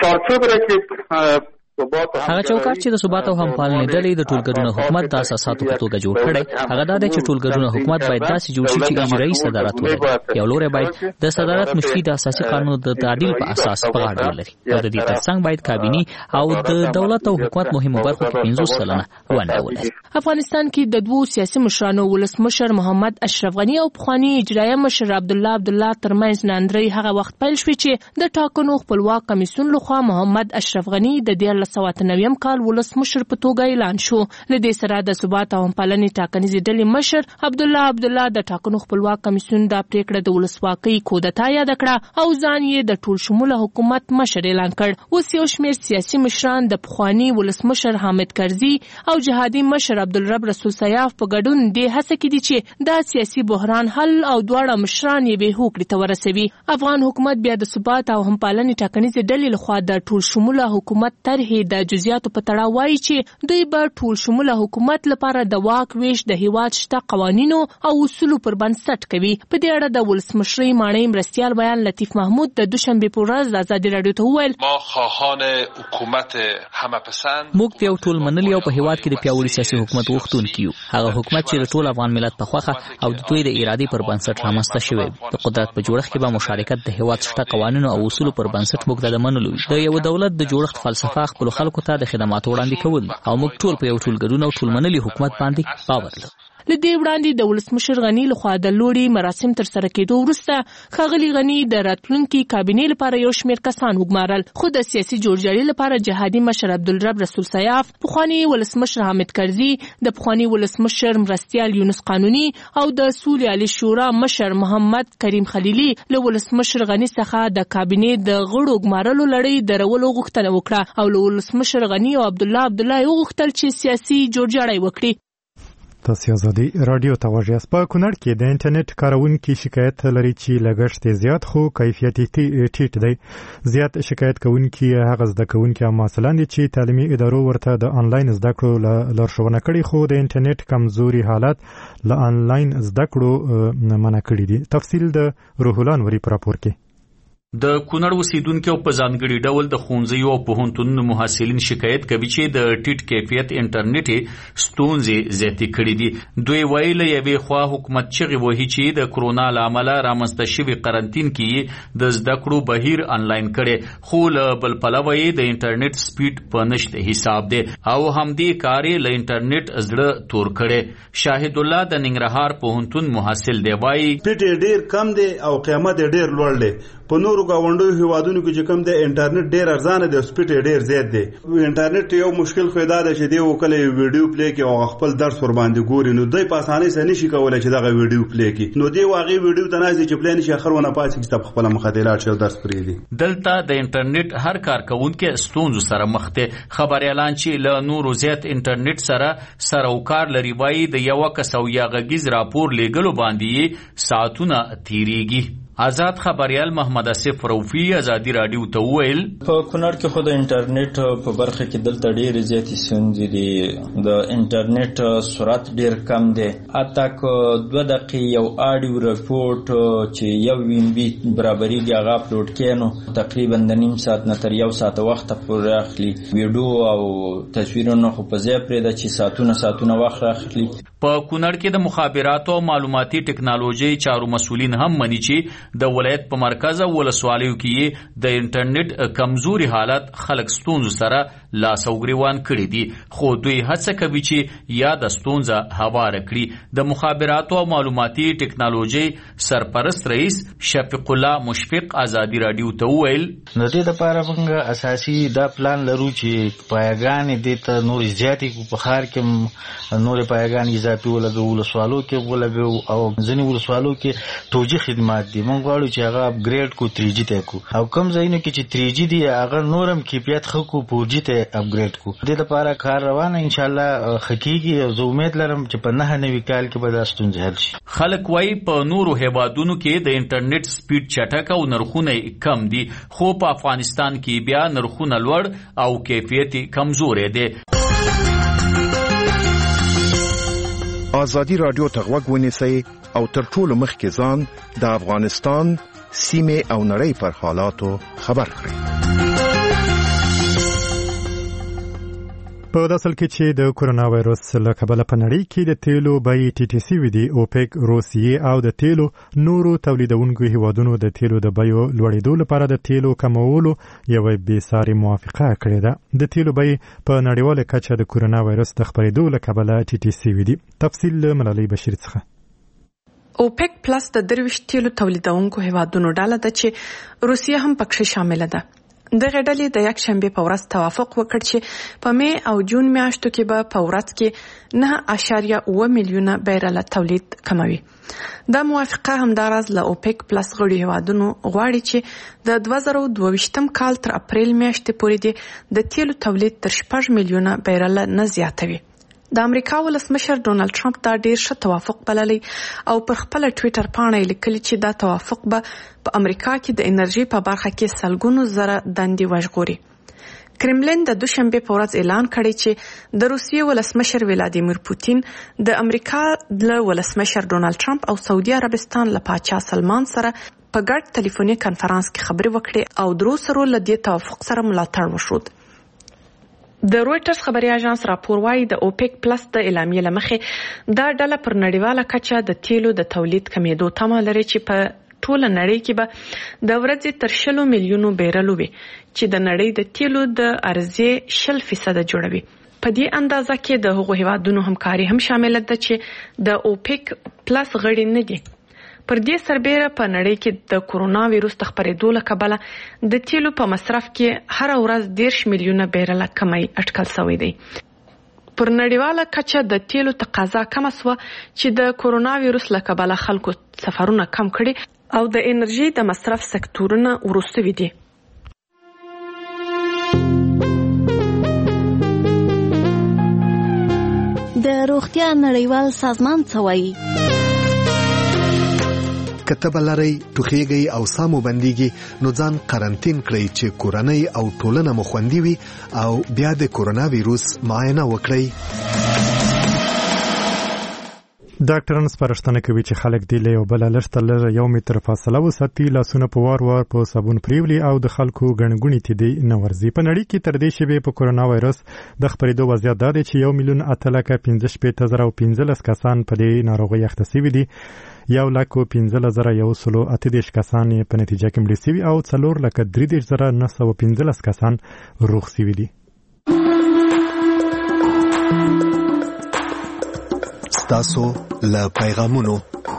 وویل هغه چوکاټ چې د ثبات او همپالنې ډلې د ټولګډون حکومت د اساساتو په توګه جوړ کړي هغه دا دی چې ټولګډون حکومت باید داسې جوړ شي چې اجرایي صدارت ولري. یو لوری باید د صدارت مشري د اساسي قانون د تعدیل په اساس په غاړه ولري او د دې ترڅنګ باید کابیني او د دولت او حکومت مهمو برخو کې پنځوس سلنه ونډه ولري. افغانستان کې د دوو سیاسي مشرانو ولسمشر محمد اشرف غنی او پخوانی اجرایه مشر عبدالله عبدالله ترمنځ ناندرۍ هغه وخت پیل شوې چې د ټاکنو خپلواک کمیسیون لخوا محمد اشرف غنی د دیارلس سوه اته نوي کال ولسمشر په توګه اعلان شو. له دې سره د ثبات او همپالنې ټاکنیزې ډلې مشر عبدالله عبدالله د ټاکنو خپلواک کمیسیون دا پریکړه د ولسواکۍ کودتا یاد کړه او ځان یې د ټول شموله حکومت مشر اعلان کړ. اوس یو شمېر سیاسي مشران د پخوانی ولسمشر حامد کرزي او جهادي مشر عبدالرب رسول سیاف په ګډون دې هڅه کې دي چې دا سیاسي بحران حل او دواړه مشران یې به هوکړې ته ورسوي. افغان حکومت بیا د ثبات او همپالنې ټاکنیزې ډلې لخوا د ټول شموله حکومت طرحې د جزئیاتو په تړاو وایي چې دوی به ټول شموله حکومت لپاره د واک ویش د هیواد شته قوانینو او اصولو پر بنسټ کوي. په دې اړه د ولسمشرۍ ماڼۍ مرستیال بیان لطیف محمود د دوشنبه په ورځ د ازادي راډیو ته وویل ما خواهان حکومت همپسند موږ یو ټول منلي او په هیواد کې د پیاوړي سیاسي حکومت غوښتونکي یو. هغه حکومت چې د ټول افغان ملت په خوښه او د دوی د ارادې پر بنسټ رامنځته شوی. د قدرت په جوړښت کې به مشارکت د هیواد شته قوانینو او اصولو پر بنسټ موږ د منلو د یو دولت د جوړښت فلسفه خپل خلکو ته د خدماتو وړاندې کول او موږ ټول په یو ټولګډون او ټول منلي حکومت باندې باور لرو. له دې وړاندې د ولسمشر غنی لخوا د لوړي مراسم تر سره کېدو وروسته ښاغلي غنی د راتلونکي کابینې لپاره یو شمېر کسان وګمارل خو د سیاسي جوړجاړي لپاره جهادي مشر عبدالرب رسول سیاف پخوانی ولسمشر حامد کرزي د پخوانی ولسمشر مرستیال یونس قانوني او د سولې عالی شورا مشر محمد کریم خلیلي له ولسمشر غنی څخه د کابینې د غړو وګمارلو لړۍ درولو غوښتنه وکړه او له ولسمشر غنی او عبدالله عبدالله وغوښتل چې سیاسي جوړجاړی وکړي. تاسو ازادي رادیو ته واجیاس په کونړ کې د انټرنیټ کارونکو شکایت لري چې لګښت زیات خو کیفیت ټیټ دی. زیات شکایت کوونکي هغه زده کوونکي مثلا چې تعلیمي ادارو ورته د انلاین زده کړو لارښوونه کړې خو د انټرنیټ کمزوري حالت له انلاین زده کړو منع کړی دي. تفصیل د روح الله نوري په راپور کې. د کونړ اوسیدونکو په ځانګړي ډول د ښوونځیو او پوهنتونونو محصلین شکایت کوي چې د ټیټ کیفیت انټرنیټ ستونزې زیاتې کړې دي. دوی وایي له یوې خوا حکومت چغې وهي چې د کرونا له امله رامنځته شوي قرنطین کې د زده کړو بهیر انلاین کړي خو له بل پلوه یې د انټرنیټ سپیډ په نشته حساب دی او همدې کار یې له انټرنیټ زړه تور کړي. شاهد الله د ننګرهار پوهنتون محصل دی وایي سپیډ ډیر کم دی او قیمت ډیر لوړ دی. په نورو گاونډیو هیوادونو کې چې کوم د انټرنیټ ډیر ارزانه دی سپیډ ډیر زیات دی. انټرنیټ یو مشکل خو دا ده چې دی وکړي ویډیو پلی کې او خپل درس ور باندې ګوري نو دوی په اسانۍ سره نشي کولای چې دغه ویډیو پلی کې نو دی واغې ویډیو ته نه چې پلی نشي اخرونه پاتې چې خپل مخاطرات شو درس پرې دي. دلته د انټرنیټ هر کارکونکو ستونزو سره مخ دي. خبر اعلان چې له نورو زیات انټرنیټ سره سره وکړ لري وایي د یو کس او یا غږیز راپور لیږلو باندې ساعتونه تیریږي. آزاد خبريال محمد اسف روفي ازادي رادیو ته ویل په کونړ کې خو د انټرنیټ په برخه کې دلته ډېر زیاتې ستونزې دي. د انټرنیټ سرعت ډېر کم دی. حتی که دوه دقیقې یو آډیو رپورټ چې یو ویم بي برابرېږي هغه اپلوډ کړي نو تقریبا د نیم ساعت نه تر یو ساعت وخت پورې اخلي. ویډیو او تصویرونه خو په ځای پرېږده چې ساعتونه ساعتونه وخت اخلي. په کونړ کې د مخابراتو او معلوماتي ټکنالوژي چارو مسؤلین هم مني چې د ولایت په مرکز او ولسوالیو کې د انټرنیټ کمزوري حالت خلک ستونزو سره لاس او ګریوان کړي دي، خو دوی هڅه کوي چې یا د ستونزه هواره کړي. د مخابراتو او معلوماتي ټکنالوژي سرپرست رئیس شفیق الله مشفق ازادي رادیو ته وویل نو دې لپاره موږ اساسي دا پلان لرو چې پایګانې دې ته نور زیاتې په ښار کې نور پایګانې اضافي ولګو، ولسوالو کې ولګو او ځینې ولسوالو کې ټو جي خدمات دي. موږ غواړو چې هغه اپګریډ کو تھری جي ته کو، او کوم ځایونه کې چې تھری جي دي هغه نورم کیفیت ښه کو فور جي ته اپګریډ کو. دې لپاره کار روان ان شاء الله حقيقي او زه امید لرم چې په نه نوي کال کې به دا ستونزې حل شي. خلک وايي په نورو هیوادونو کې د انټرنیټ سپیډ چټک او نرخونه کم دي، خو په افغانستان کې بیا نرخونه لوړ او کیفیت کمزورې دي. ازادي رادیو ته غوږ ونیسئ او تر ټولو مخکې ځان د افغانستان سیمې او نړۍ پر حالاتو خبر کړئ. په داسل کې چې د کورونا وایرس له کبله په نړۍ کې د تیلو بیې ټیټې سوي دي، اوپیک، روسیې او د تیلو نورو تولیدونکو هیوادونو د تیلو د بیو لوړېدو لپاره د تیلو کمولو یوه بېسارې موافقه کړې ده. د تیلو بیې په نړیواله کچه د کورونا وایرس د خپرېدو له کبله ټیټې سوي دي. تفصیل له ملالۍ بشیر څخه. اوپیک پلس د درویشت تیلو تولیدونکو هیوادونو ډله ده چې روسیه هم پکې شامله ده. دغه ډلې د یک شنبه په ورځ توافق وکړ چې په می او جون میاشتو کې به په ورځ کې نه اشاریه اوه میلیونه بیرل تولید کموي. دا موافقه همداراز له اوپیک پلس غړي هیوادونو غواړي چې د دوه زره دوه ویشتم کال تر اپریل میاشتې پورې د تیلو تولید تر شپږ میلیونه بیرل نه زیاتوي. د امریکا ولسمشر ډونالد ټرمپ دا ډیر ښه توافق بللی او پر خپل ټویټر پاڼه لیکلی چې دا توافق به په امریکا کې د انرژي په برخه کې سلګونو زره دندې وژغوري. کرملین د دوشنبه په ورځ اعلان کړی چې د روسیې ولسمشر ولادیمیر پوتین د امریکا د ولسمشر ډونالد ټرمپ او سعودي عربستان له پاچا سلمان سره په ګډ ټلیفوني کانفرنس کې خبرې وکړې او درو سره له دې توافق سره ملاتړ وشود. د رويټرز خبري اژانس راپور وايي د اوپیک پلس د اعلامیې لمخې دا ډله پر نړیواله کچه د تیلو د تولید کمیدو تمه لري چې په ټوله نړۍ کې به د ورځې تر شلو میلیونو بیرلو وي چې د نړۍ د تیلو د عرضې شل فیصد جوړوي. په دې اندازه کې د هغو هیوادونو همکاري هم شامل ده چې د اوپیک پلس غړي نه دي. پر دې سربېره په نړۍ کې د کورونا وایرس د خپرېدو له کبله د تیلو په مصرف کې هر ورځ دیرش میلیونه بیرله کمی اټکل شوی دی. پر نړیواله کچه د تیلو تقاضا کمه سوه چې د کورونا وایرس له کبله خلکو سفرونه کم کړي او د انرژي د مصرف سکتورونه وروسته دي. د روغتیا نړیوال سازمان څه وایي؟ کتب لري ټوخیږي او سامو بنديږي نو ځان قرنټین کړئ چې کورنۍ او ټولنه مو خوندي وي او بیا د کورونا وایرس معاینه وکړئ. ډاکټران سپارښتنه کوي چې خلک دی له یو بل لږ تر یو متر فاصله وساتي، لاسونه په وار وار په صابون پریولي او د خلکو ګڼګونې ته دی نه ورځي. په نړۍ کې تر دې شیبې په کورونا وایرس د خپرېدو وضعیت دا دی چې یو میلیون اته لکه پنځه شپېته زره او پنځلس کسان په دې ناروغۍ اخته شوي دي، یو لک پنځلس زره یو سلو اته دېرش کسان په نتیجه کې مړه شوي او څلور لکه درې دېرش زره نه سوه پنځلس کسان روغ شوي دي. ستاسو له پیغامونو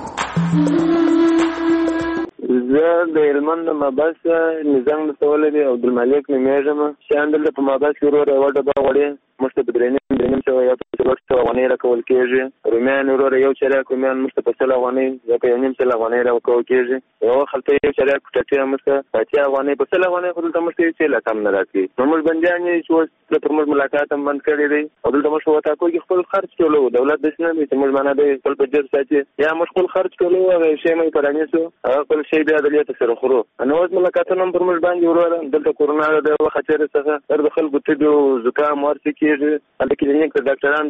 زه د هلمند د مابس نظام لسولی دی عبدالمالک نومیږم. شیان دلته په مابس کې وروره یوه ډبه غوړې موږ ته په درې نیم درې نیم سوه یا په څلور سوه افغانۍ راکول کېږي. رومیان وروره یو چریک رومیان موږ ته په سل افغانۍ یا په یو نیم سل افغانۍ راکول کېږي. یوه خلطه یو چریک ټټۍ موږ ته په اتیا افغانۍ په سل افغانۍ خو دلته موږ ته یو څه لا کم نه راکوي. نو موږ بندیان یې چې اوس دلته موږ ملاقات هم بند کړی دی او دلته موږ په وطاکو کې خپل خرڅ ټولو. دولت داسې نه دی چې موږ معنا دی خپل په جیب ساتي یا موږ خپل خرڅ ټولو هغه شی مې په رانیسو هغه خپل شی بیا دلته سره خورو. نو اوس ملاقاتونه هم پر موږ باندې وروره دلته کورونا د خطر څخه تر د خلکو تبې او زکام ورته کېږي. هلته کلینیک ته ډاکټران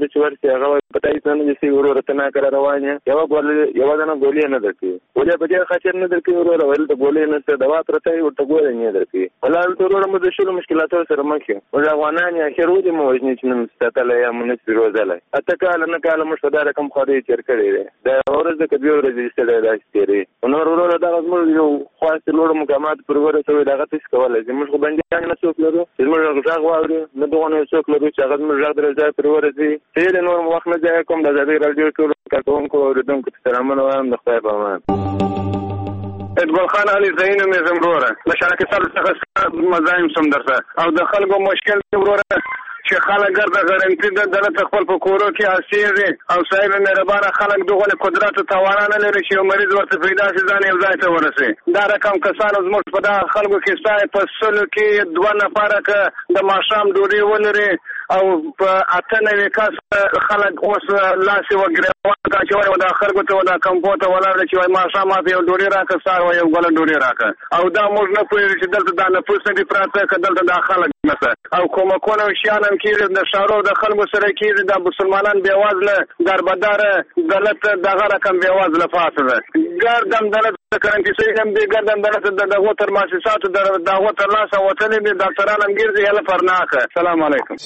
ورته چې ورسي هغه پته یې نه چې ورور ته نه کړه روان یو ګول یو دنه ګولې نه درکې ولې په دې خاطر نه درکې ورور ول ته ګولې نه څه دوا پرته ورته ګولې نه درکې ولال ورور مو د شلو مشکلاتو سره مخ یو او افغانان یې اخر ودی مو وژنې چې نن ستاله یا مونږ پیروزاله اته کال نه کال مو شدار کم خوري چر کړی دی دا ورځ د کبي ورځ ستړی راځي نو ورور دا موږ یو خاص لوړ مقامات پر ورته دغه تاسو کولای چې موږ باندې نه څوک لرو چې موږ غږ واورو نه دغه څوک لرو چې هغه موږ غږ درځي پر ورته چې نور وخت نه ځای کوم د زړه رادیو ټول کارکونکو ردونکو سلامونه وایم د خدای په امان ادګل خان علي زین مې زمروره مشارکت سره څخه مزایم سم درته او د خلکو مشکل وروره چې خلک ګرځه غرنټي د دولت خپل په کورو کې اسیږي او صاحب مهربانه خلک دغه قدرت او توان نه لري چې مریض ورته پیدا شي ځان یو ځای ته ورسي دا رقم کسان زموږ په دا خلکو کې ستای په سلو کې دوه نفر ک د ماشام ډوډۍ ولري او په اته نوي کس خلک اوس لاسي وګړي کا چې وای دا خلکو ته دا کمپوټ ولاړ چې وای ماشام ما په ډوډۍ راکړ سار وای یو ګل ډوډۍ راکړ او دا موږ نه پوهیږو چې دلته دا نه پوسټ دی پراته ک دلته دا خلک مثلا او کومه کومه شیان کې د شارو د خلکو سره کې د مسلمانان بیوازله دربدار دولت دغه رقم بیوازله فاصله ګردم دولت کرنټي سیستم دی ګردم دولت د وتر مؤسساتو د دغه تر لاسه وتلې د ډاکټرانو امګرځي هله فرناکه السلام علیکم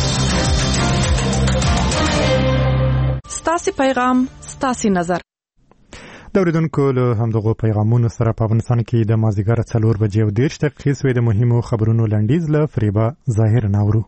ستاسو پیغام ستاسو نظر د اوریدونکو له همدغه پیغامونو سره په افغانستان کې د مازیګر څلور بجې او دېرش دقیقې سوې د مهمو خبرونو لنډیز له فریبا ظاهر ناورو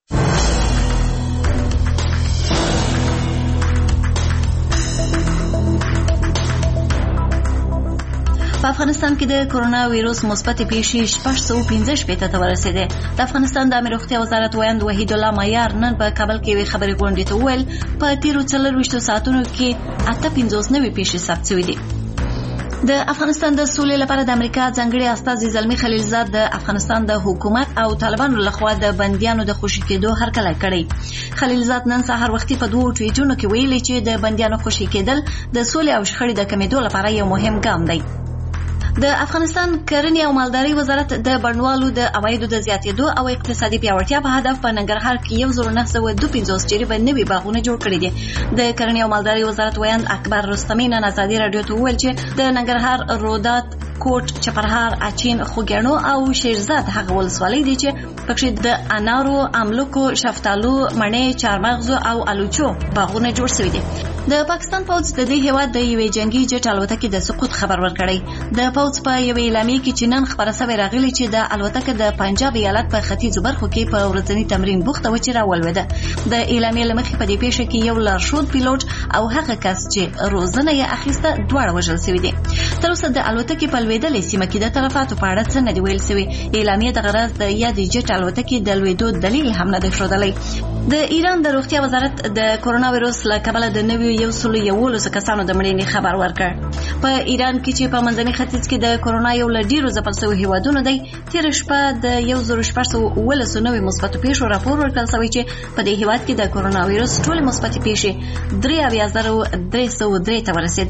په افغانستان کې د کرونا وایروس مثبت پیښې شپږ سوه پنځه شپېته ته ورسېدې د افغانستان د امیر روغتیا وزارت وایند وحید الله معیار نن په کابل کې یوې خبرې غونډې ته وویل په تیرو څلرویشتو ساعتونو کې اته پنځوس نوې پیښې ثبت شوې دي د افغانستان د سولې لپاره د امریکا ځانګړي استازي زلمی خلیلزاد د افغانستان د حکومت او طالبانو لخوا د بنديانو د خوشي کېدو هرکلی کړی خلیلزاد نن سهار وختي په دوه ټویټونو کې ویلي چې د بنديانو خوشي کېدل د سولې او شخړې د کمیدو لپاره یو مهم ګام دی د افغانستان کرنې او مالداري وزارت د بڼوالو د عوایدو د زیاتېدو او اقتصادي پیاوړتیا په هدف په ننګرهار کې یو زر نه سوه دوه پنځوس جریبه نوي باغونه جوړ کړي دي د کرنې او مالداري وزارت وایند اکبر رستمي نن ازادي راډیو ته وویل چې د ننګرهار رودات کوټ چپرهار اچین خوګیانو او شیرزاد هغه ولسوالۍ دي چې پکې د انارو املوکو شفتالو مڼې چارمغز او الوچو باغونه جوړ شوي دي د پاکستان پوځ د دې هیواد د یوې جنگي جټ الوتکې د سقوط خبر ورکړی د پوځ په یوې اعلامیه کې چې نن خبره شوې راغلي چې د الوتکه د پنجاب ایالت په ختیځو برخو کې په ورځنی تمرین بوخته و چې راولوده د اعلامیې لمخې په دې پیښه کې یو لارښود پیلوټ او هغه کس چې روزنه یې اخیسته دواړه وژل شوي دي تر اوسه د الوتکې په لوېدلې سیمه کې د طرفاتو په اړه څه نه دی ویل شوي اعلامیه د غرض د یادې جټ الوتکې د لوېدو دلیل هم نه دی ښودلی د ایران د روغتیا وزارت د کرونا وایروس له کبله د نویو یو سلو یولسو کسانو د مړینې خبر ورکړ په ایران کې چې په منځني ختیځ کې د کرونا یو له ډیرو ځپل شویو هیوادونو دی تېره شپه د یو زر شپږ سوه اوولسو نوي مثبتو پیښو راپور ورکړل شوی چې په دې هیواد کې د کرونا وایروس ټولې مثبتې پیښې درې اویا زره درې سوه درې ته ورسېد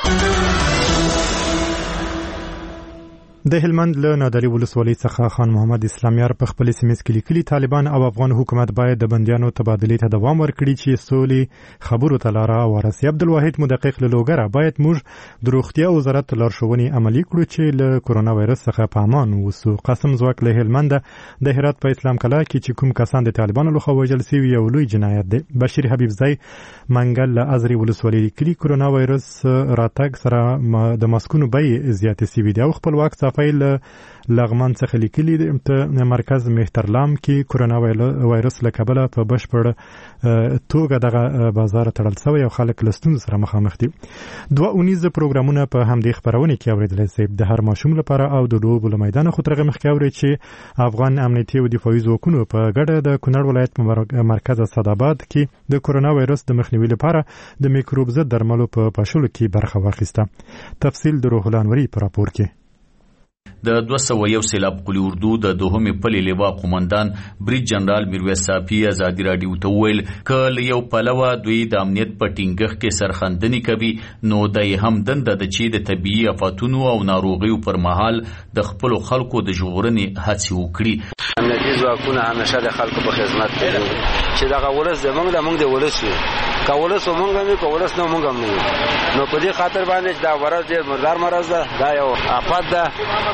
د هلمند له نادري ولسوالۍ څخه خان محمد اسلامیار په خپل سیمه کې لیکلي طالبان او افغان حکومت باید د بنديانو تبادلې ته دوام ورکړي چې سولې خبرو ته لاره ورسي عبدالواحد مدقق له لوګره باید موږ د روغتیا وزارت لارښوونې عملي کړو چې له کرونا وایرس څخه په امان ووسو قسم ځواک له هلمند د هرات په اسلام کلا کې چې کوم کسان د طالبانو لخوا وژل شوي یو لوی جنایت دی بشیر حبیب زئی منګل له ازري ولسوالۍ لیکلي کرونا وایرس راتګ سره د ماسکونو بیې زیاتې شوي دي او خپلواک فایل لغمان څخه لیکلي د مرکز مهترلام کې کرونا وایرس له کبله په بشپړ توګه دغه بازار تړل شوی او خلک له ستونزو سره مخامخ دي دوه اونیزه پروګرامونه په همدې خبرونه کې اوریدل شوي د هر ماشوم لپاره او د لوبو له میدان خو ترغه مخکې اوري چې افغان امنیتي او دفاعي ځواکونو په ګډه د کونړ ولایت په مرکز اسداباد کې د کرونا وایرس د مخنیوي لپاره د میکروب ضد درملو په پاشلو کې برخه واخیسته تفصیل د روح الانوري په راپور کې د دوه سوه یو سیلاب قلی اردو د دوهمې پلې لوا قومندان بریج جنرال میرویس صافي ازادي راډیو ته وویل که له یو پلوه دوی د امنیت په ټینګښت کې سرښندنې کوي نو د یې هم دنده ده چې د طبیعي آفاتونو او ناروغیو پر مهال د خپلو خلکو د ژغورنې هڅې وکړي. امنیتي ځواکونه همیشه د خلکو په خدمت کې دي چې دغه ولس زموږ د موږ د ولس یو که ولس ومونږ هم که ولس نه موږ هم نه نو په دې خاطر باندې دا ورځ ډېر مردار مرض ده دا یو آفت ده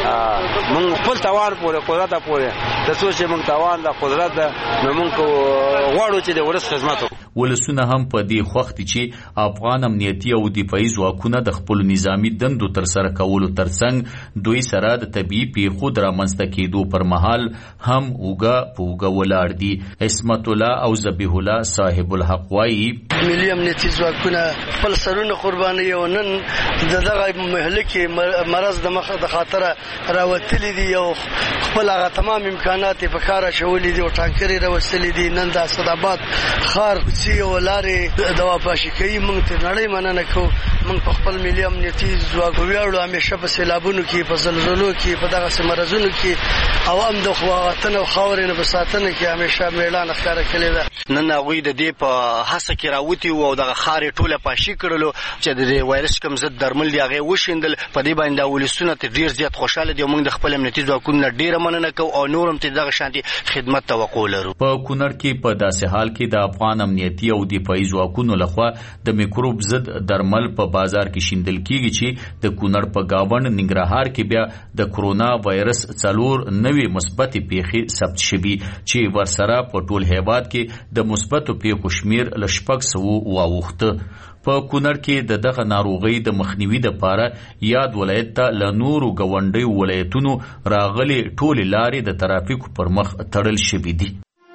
موږ خپل توان پورې قدرت پورې تر څو چې موږ توان د قدرت ده نو موږ غواړو چې د ولس خدمت وکړو. ولسونه هم په دې خوښ دي چې افغان امنیتي او دفاعي ځواکونه د خپلو نظامي دندو ترسره کولو ترڅنګ دوی سره د طبیعي پیښو د رامنځته کېدو پر مهال هم اوږه په اوږه ولاړ دي. عصمت الله او ذبیح الله صاحب الحق وایي ملي امنیتي ځواکونه خپل سرونه قربانوي او نن د دغه مهلکې مرض د مخه د خاطره راوتلي دي او خپل هغه تمام امکانات په کار اچولي دي او ټانکرې راوستلي دي. نن د اسداباد ښار کوڅې او لارې د واپاشي کوي. موږ تر نړۍ مننه کوو. موږ په خپل ملي امنیتي ځواک ویاړو همیشه په سیلابونو کې په زلزلو کې په دغسې مرضونو کې او هم د وطن او خاورې نه په ساتنه کې همیشه مېړانه ښکاره کړې ده. نن هغوی د دې په هڅه کې راوتي وو او دغه ښار یې ټوله پاشي کړلو چې د وایرس کوم ضد درمل دي هغه وشیندل. په دې باندې دا ولسونه ته ډیر زیات خوشاله دي او موږ د خپل امنیتي ځواکونو نه ډیره مننه کوو او نور هم ته دغه شانتي خدمت توقع لرو. په کونړ کې په داسې حال کې د افغان امنیتي او دفاعي ځواکونو لخوا د میکروب ضد درمل په بازار کې شیندل کیږي چې د کونړ په گاوند ننګرهار کې بیا د کرونا وایرس څلور نوې مثبتې پیښې ثبت شوي چې ورسره په ټول هیواد کې د مثبتو پیښو شمیر له شپږ سوو واوښته. په کونړ کې د دغه ناروغۍ د مخنیوي دپاره یاد ولایت ته له نورو ګاونډیو ولایتونو راغلي ټولې لارې د ترافیکو پر مخ تړل شوي دي.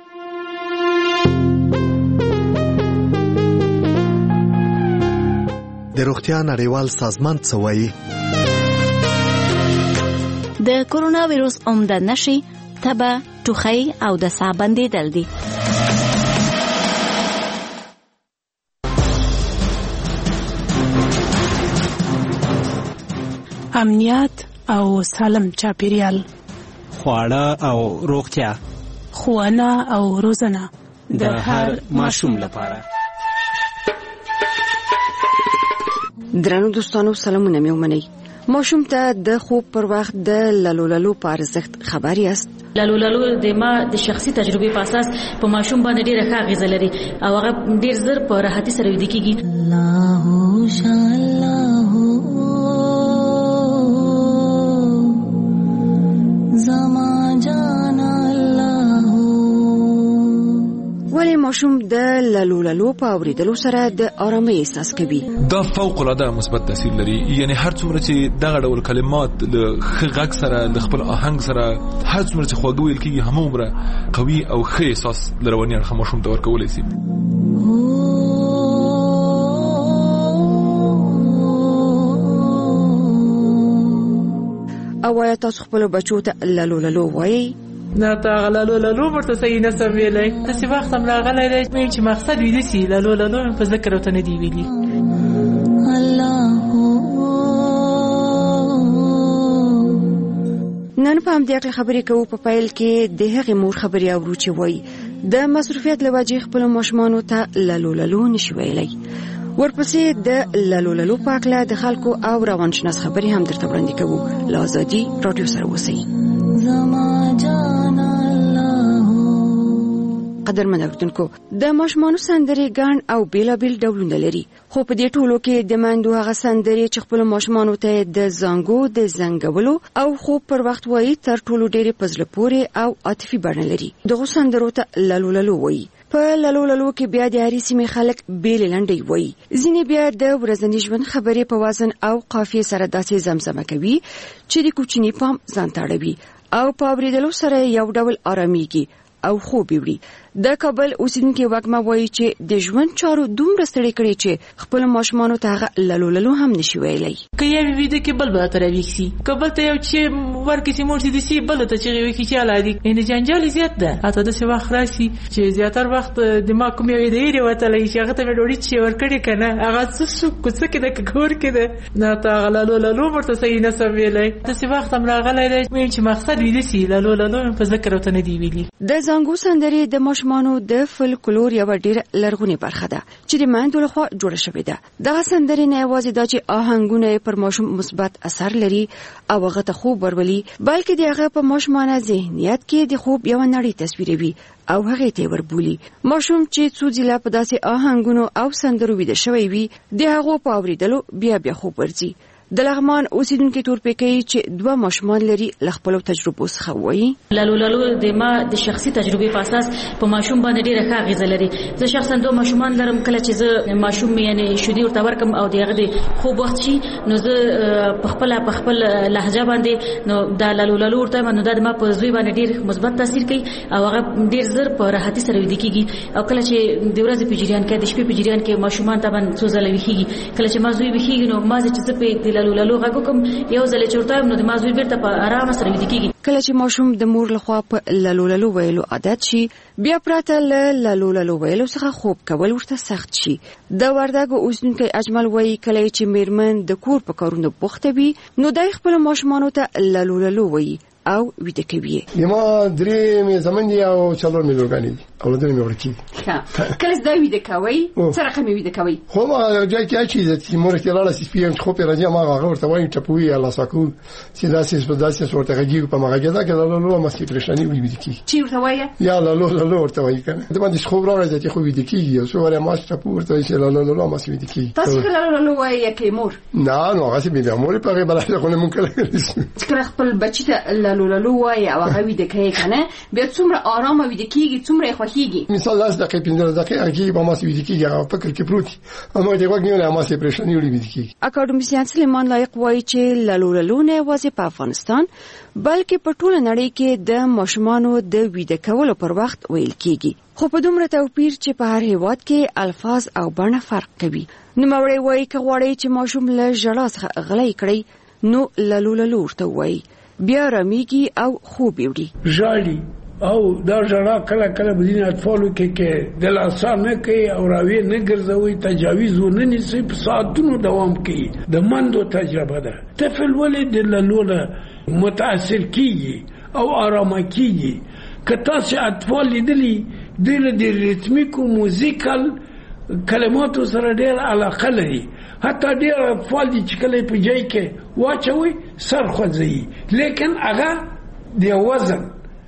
د روغتیا نړیوال سازمان څه وایي؟ د کرونا ویروس عمده نښې تبه، ټوخی او د ساه بندېدل دي. امنیت او سالم چاپیریال، خواړه او روغتیا، ښوونه او روزنه د هر ماشوم لپاره. درنو دوستانو سلامونه مې ومنئ. ماشوم ته د خوب پر وخت د لالو لالو په ارزښت خبر یاست؟ لالو لالو د ما د شخصي تجربې په اساس په ماشوم باندې ډېره ښه اغېزه لري او هغه ډېر زر په راحتي سره ویده کېږي. الله شالله زما جان الله. ولی ماشوم د لالو لالو په اورېدلو سره د آرامۍ احساس کوي. دا فوق العاده مثبت تاثیر لري. یعنی هر څومره چې دغه ډول کلمات له ښه غږ سره له خپل آهنګ سره هر څومره چې خواږه ویل کېږي همومره قوي او ښه احساس له رواني اړخه ماشوم ته ورکولی شي. او آیا تاسو خپلو بچو ته لالو لالو وایئ؟ نه تا لالو لالو ورته صحیح نه سم ویلی. داسې وخت هم راغلی دی چې مقصد ویده سي لالو لالو مې په ذکر ورته نه دي ویلي. نن په همدې اړه خبرې کوو. په پیل کې د هغې مور خبرې اورو چې وایي د مصروفیت له وجې خپلو ماشومانو ته لالو لالو نشي ویلی. ورپسې د لالو لالو په هکله د خلکو او روانشناس خبرې هم درته وړاندې کوو. له ازادي راډیو سره اوسئ. قدرمن اوریدونکو، د ماشومانو سندرې ګڼ او بیلابیل ډولونه لري، خو په دې ټولو کې د میندو هغه سندرې چې خپلو ماشومانو ته د زانګو د زنګولو او خوب پر وخت وایي تر ټولو ډېرې په زړه پورې او عاطفي بڼه لري. دغو سندرو ته لالو لالو وایي. په لالو لالو کې بیا د هرې سیمې خلک بیلې لنډۍ وایي. ځینې بیا د ورځني ژوند خبرې په وزن او قافیې سره داسې زمزمه کوي چې د کوچني پام ځان ته اړوي او په اورېدلو سره یو ډول آرامیږي او خوب وړي. د کابل اوسیدونکو وګما وایي چې د ژوند چارو دومره ستړي کړي چې خپل ماشومانو ته لالو لالو هم نشي ویلای. که یو ویډیو کې بل به تر ویکسي کابل ته یو چې ورکې چې مور دي سي بل ته چې ویکي چې علادي ان جنجال زیات ده. اته د څه وخت راشي چې زیاتره وخت د ما کوم یو دی وتلای شي هغه ته ډوډۍ چې ورکړي کنه هغه څه کوڅه کې د کور کې ده نه تا لالو لالو ورته صحیح نه سم ویلای. د څه وخت هم راغلی دی چې مقصد ویل سي لالو لالو په ذکر وته نه دی ویلي. د زنګو سندرې د ماشومانو د فولکلور یو ډېر لرغونی برخه ده چې د میندو لخوا جوړه شوې ده. دغه سندرې نه یوازې دا چې آهنګونه پر ماشوم مثبت اثر لري او هغه ته خوب ورولي بلکې د هغه په ماشومانه ذهنیت کې د خوب یو نړۍ تصویروي او هغه ته وربولي. ماشوم چې څو ځله په داسې آهنګونو او سندرو ویده شوی وي د هغو په اوریدلو بیا بیا خوب ورځي. د لغمان اوسیدونکو تورپیکي چې دوه ماشومان لري لخپلو تجربو څخه وایي لالو لالو د ما د شخصي تجربې په اساس په ماشوم باندې ډیره ښه اغیزه لري. زه شخصا دوه ماشومان لرم. کله چې زه ماشوم یعنی شودي ورته ورکم او دغه د خوب وخت شي نو زه په خپل په خپل لهجه باندې نو د لالو لالو ورته نو د ما په زوی باندې ډیر مثبت تاثیر کوي او هغه ډیر زر په راحتي سره ویده کیږي. او کله چې د ورځې په جریان کې د شپې په جریان کې ماشومان ته باندې څو ځله ویخيږي کله چې ما زوی ویخيږي نو ما چې څه په لالو لالو غږ کوم یو ځل چورته نو د ما زوی بیرته په آرام سره ویده کیږي. کله چې ماشوم د مور لخوا په لالو لالو ویلو عادت شي بیا پراته له لالو لالو ویلو څخه خوب کول ورته سخت شي. د وردګو اوسیدونکو اجمل وایي کله چې میرمن د کور په کارونو بوخته وي نو د خپل ماشومانو ته لالو لالو وایي او ویده کوي. یما درې مې زمون دي او څلور مې لورګانی دي او لدې مې ورکی. ښه کله زده ویده کوي سره کوم ویده کوي خو ما ځای کې چې چې مور کې لاله سپیم خو په راځي ما هغه ورته وایي ټپوي الله ساکو چې داسې په داسې ورته غږی په مغه دا کې لالو ما سي پرېشاني ویده کی چې ورته وایي یا لالو لالو ورته وایي کنه د باندې خو راځي چې خو ویده کیږي او څو ورته ما ټپو ورته چې لالو لالو ما سي ویده کی. تاسو کله لالو وایي کې مور نه نو هغه سي بیا مور په غیبه راځي خو نه مونږ کله خپل بچی ته لالو لالو وایي او هغه ویده کوي کنه بیا څومره آرام ویده کیږي څومره خوښيږي. مثال لاس دقیقې پنځه دقیقې کې به ما سي ویده کیږي هغه فکر کې پروت اما دغه وګنیول ما سي پرېشاني ویده کیږي. اکاډمیسیان سلیمان لایق وایي چې لالو لالو نه یوازې په افغانستان بلکې په ټوله نړۍ کې د ماشومانو د ویده کولو پر وخت ویل کیږي خو په دومره توپیر چې په هر هیواد کې الفاظ او بڼه فرق کوي. نو موري وایي چې غواړي چې ماشوم له ژړا څخه غلی کړي نو لالو لالو ورته وایي بیا رامیږي او خوب وړي. ژاړي او دا ژړا کله کله بدین اطفالو کې کې د لاسا نه کوي او راوي نه ګرځوي تجاویز ونه نیسي په ساعتونو دوام کوي. د مندو تجربه ده. طفل ولې د لالو متاثر کیږي او آرام کیږي. که تاسو اطفال لیدلی د ریتمیک او موزیکل کلماتو سره ډېر علاقه لري. حتی ډېر اطفال دي چې کله په ځای کې واچوي سر خوځي لیکن هغه د وزن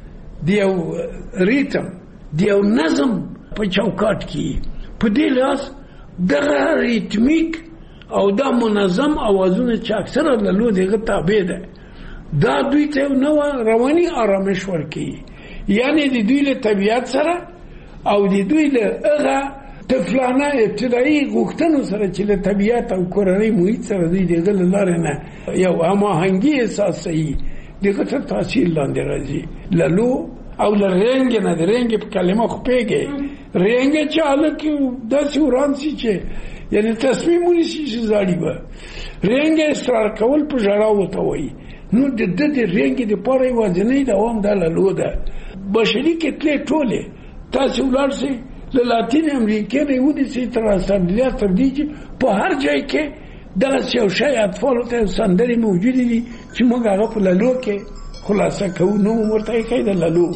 د ریتم د نظم په چوکاټ کې په دې لاس دغه ریتمیک او دا منظم اوازونه چې اکثره له دغه تابع ده دا دوی ته نو رواني آرامش ورکوي. یعنی د دوی له طبیعت سره او د دوی له هغه طفلانه ابتدایي غوښتنو سره چې له طبیعت او کورنۍ محیط سره دوی دغه لاره نه یو هماهنګي احساسوي دغه ته تاثیر لاندې راځي. لالو او لرنګ نه د رنګ په کلمه خو پیږي رنګ چې الکه داسې وران سي چې یعنی تصمیم ونیسي چې زاړي به رنګ اصرار کول په ژړا وته وایي. نو د دې رنګ د پاره وځنې دوام د لالو ده. بشري کتلې ټوله تاسو ولر سي له لاتین امریکا نه ودی سي تر اسامبلیا تر دې په هر ځای کې دغه یو شی اطفال ته سندري موجود دي چې موږ هغه په لالو کې خلاصه کوو. نو ورته کې د لالو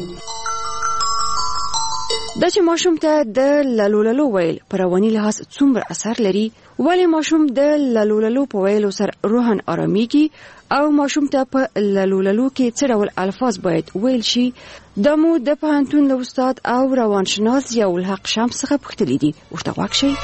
د چې ماشوم ته د لالو لالو ویل پر رواني لحاظ څومره اثر لري ولی ماشوم د لالو لالو په ویلو سره روحن آرامیږي او ماشوم ته په لالو لالو کې څه ډول الفاظ باید ویل شي د مو د پوهنتون له استاد او روانشناس ضیاء الحق شمس څخه پوښتلي دي. ورته غوږ شئ.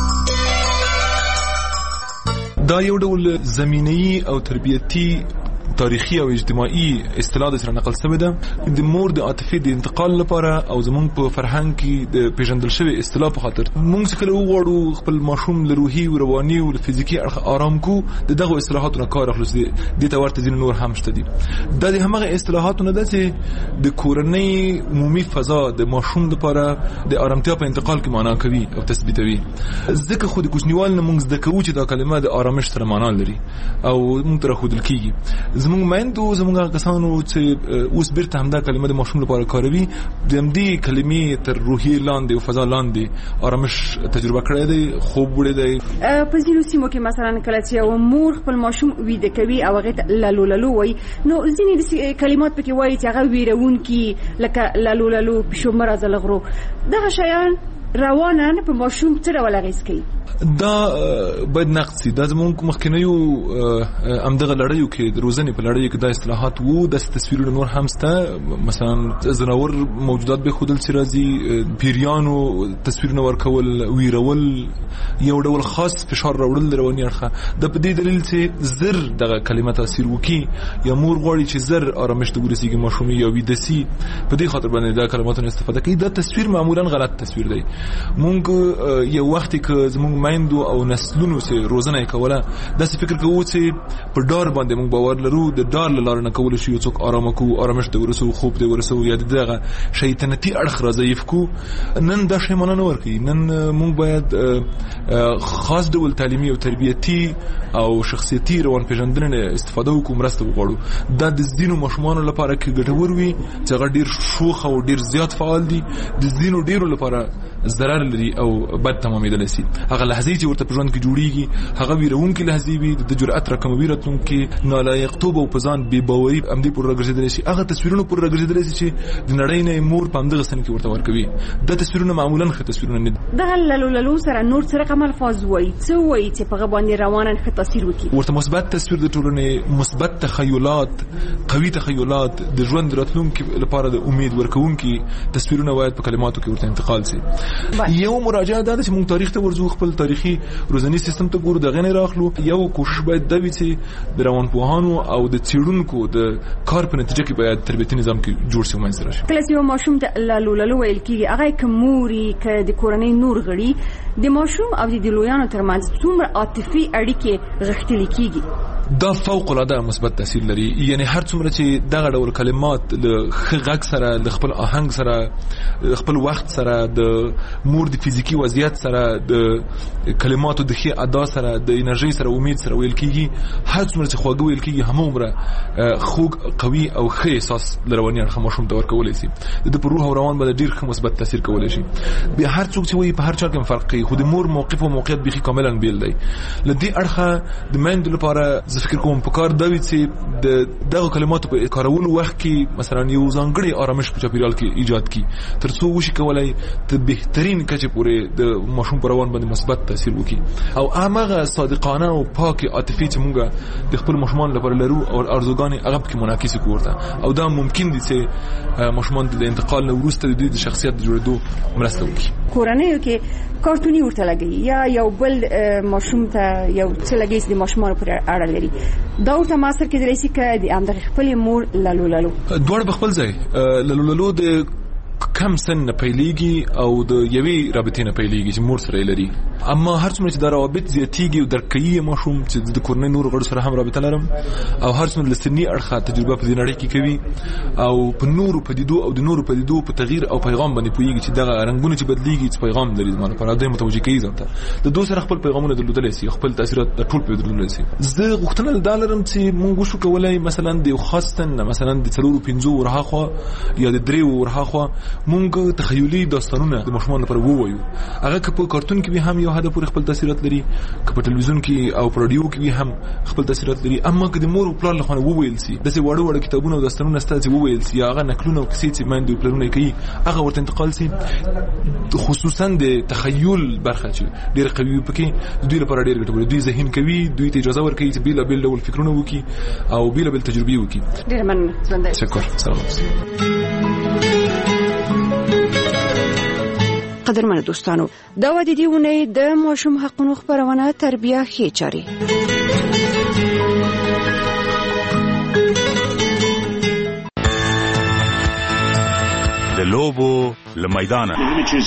دا یو ډول زمینی او تربیتی تاریخي او اجتماعي اصطلاح سره نقل شوی ده د مور د عاطفي د انتقال لپاره او زمونږ په فرهنګ کې د پیژندل شوی اصطلاح په خاطر مونږ کله وغواړو خپل ماشوم له روحي او رواني او فزیکی اړخ آرام کو دغه اصطلاحاتو نه کار اخلو د تورته ځین نور هم شته دي د همغه اصطلاحاتو نه د د کورنۍ عمومي فضا د ماشوم لپاره د آرامتیا په انتقال کې معنا کوي او تثبیتوي ځکه خو د کوچنیوال نه مونږ د کوو چې دا کلمه د آرامش سره معنا لري او مونږ تر خودل کیږي زموږ مندو زموږ کسانو چې اوس بیرته همدا کلمه د ماشوم لپاره کاروي د دې کلمې تر روحي لاندې او فضا لاندې آرامش تجربه کړی دی خوب وړي دی په ځینو سیمو کې مثلا کله چې یو مور خپل ماشوم ویده کوي او هغه لالو لالو وایي نو ځینې کلمات پکې وایي چې هغه ویرونکي لکه لالو لالو پښو مرز لغرو دغه شیان روانه په ماشوم څه ډول اغیز کوي دا باید نقد سي دا زموږ مخکنیو امدغه لړیو کې د روزنې په لړیو کې د اصلاحات وو د تصویرونو نور هم سته مثلا زناور موجودات به خودل سي راځي پیریانو تصویرونه ورکول ویرول یو ډول خاص فشار راوړل رواني اړخه د په دې دلیل چې زر دغه کلمه تاثیر وکي یا مور غواړي چې زر آرامش ته ورسیږي ماشوم یا ویدسي په دې خاطر باندې دا کلماتونه استفاده کوي دا تصویر معمولا غلط تصویر دی مونږ یو وخت کې زموږ مایندو او نسلونو سره روزنه کوله د څه فکر کوو چې په ډار باندې مونږ باور لرو د ډار لاره نه کول شي څوک آرام کو آرامش ته ورسو خوب ته ورسو یا دغه شیطنتي اړخ راځي کو نن دا شی مونږ نه ورکی نن مونږ باید خاص ډول تعلیمي او تربیتی او شخصیتي روان پیژندنه استفاده وکړو مرسته وغواړو دا د زینو مشمانو لپاره کې ګټور وي چې هغه ډیر شوخ او ډیر زیات فعال دي د زینو ډیرو لپاره ضرر لري او بد تمامېدل شي هغه لحظه چې ورته پرځون کې جوړیږي هغه ویرون کې لحظه وي د جرأت رقم ویرتون کې نالایقتوب او پزان بي باوري ام دي پر راګرځیدل شي هغه تصویرونه پر راګرځیدل شي چې د نړۍ نه مور پام دغه سن کې ورته ورکوي د تصویرونه معمولا خه تصویرونه نه د لالو لالو سره نور سره کوم الفاظ وایي څه وایي چې په باندې روانه خه تاثیر وکړي ورته مثبت تصویر د ټولنې مثبت تخیلات قوي تخیلات د ژوند راتلونکو لپاره د امید ورکوونکي تصویرونه وایي په کلماتو کې ورته انتقال شي یو مراجعه ده چې موږ تاریخ ته ورزو خپل تاریخي روزنی سیستم ته ګورو دغه نه راخلو یو کوشش باید د ویڅ د روانپوهانو او د چیرونکو د کار په نتیجه کې باید تربیتي نظام کې جوړ شي ومنځ راشي کله چې ماشوم د لالو لالو ویل کیږي هغه کوموري ک د کورنۍ نور غړي د ماشوم او د لویانو ترمنځ څومره عاطفي اړیکې غښتلې کیږي دا فوق العاده مثبت تاثیر لري یعنی هر څومره چې دغه ډول کلمات د غږ سره د خپل آهنګ سره خپل وخت سره د مور د فزیکی وضعیت سره د کلماتو د خي ادا سره د انرژي سره امید سره ویل کیږي هر څومره چې خواږه ویل کیږي هم عمره خوږ قوي او ښه احساس لرواني اړخ ماشوم ته ورکول شي د پر روح او روان باندې ډیر ښه مثبت تاثیر کولای شي به هر څوک چې وي په هر چا کې فرق کوي خو د مور موقف او موقعیت به کاملا بیل دی لدی اړخ د مند لپاره فکر کوم په کار دا وی چې د دغه کلماتو په کارولو وخت کې مثلا یو ځانګړي آرامش په چاپیریال کې ایجاد کی ترڅو وشي کولای ته بهترین کچې پورې د ماشوم پر روان باندې مثبت تاثیر وکړي او هغه صادقانه او پاک عاطفي چې موږ د خپل ماشومان لپاره لرو او ارزوګانی هغه کې منعکس کوړه او دا ممکن دي چې ماشومان د انتقال نه وروسته د شخصیت جوړېدو مرسته وکړي کورنۍ کې کارتونی ورته لګي یا یو بل ماشوم ته یو څه لګي چې ماشومان پر اړه لري دا ورته ماستر کې درېسي کې د امدغه خپل مور لالو لالو دوړ بخپل ځای لالو لالو د کم سن پیلېږي او د یوې رابطې نه پیلېږي چې مور سره لري اما هر څومره چې دا روابط زیاتېږي او درکې ماشوم چې د کورنۍ نور غړو سره هم رابطه لرم او هر څومره لسنی اړخه تجربه په دې نړۍ کې کوي او په نورو پدیدو او د نورو پدیدو په تغییر او پیغام باندې پوهیږي چې دغه رنگونه چې بدلیږي چې پیغام لري زموږ لپاره د متوجه کوي ځانته د دوه سره خپل پیغامونه درلودل شي خپل تاثیرات ټول په درلودل شي زه غوښتنه دالرم چې مونږ شو کولای مثلا د خاصتن مثلا د څلورو پنځو ورهاخوا یا د دریو ورهاخوا مونږ تخیلي داستانونه د ماشومان لپاره ووایو هغه که په کارتون کې به هم یو هدف پورې خپل تاثیرات لري که په ټلویزیون کې او په رادیو کې به هم خپل تاثیرات لري اما که د مور او پلار له خوا وویل شي د څه وړو وړو کتابونو او داستانونه ستاسو وویل شي هغه نقلونه او کیسې چې ماندې پلرونه کوي هغه ورته انتقال شي خصوصا د تخیل برخه چې ډېر قوي پکې دوی لپاره ډېر ګټور دوی ذهن کوي دوی ته اجازه ورکوي چې بیل بیل ډول فکرونه وکړي او بیل بیل تجربې وکړي ډېر مننه شکر سلام قدرمن دوستانو دا و د دې ونې د ماشوم حقوقو خبرونه تربیه خې چاري د لوبو له میدانه.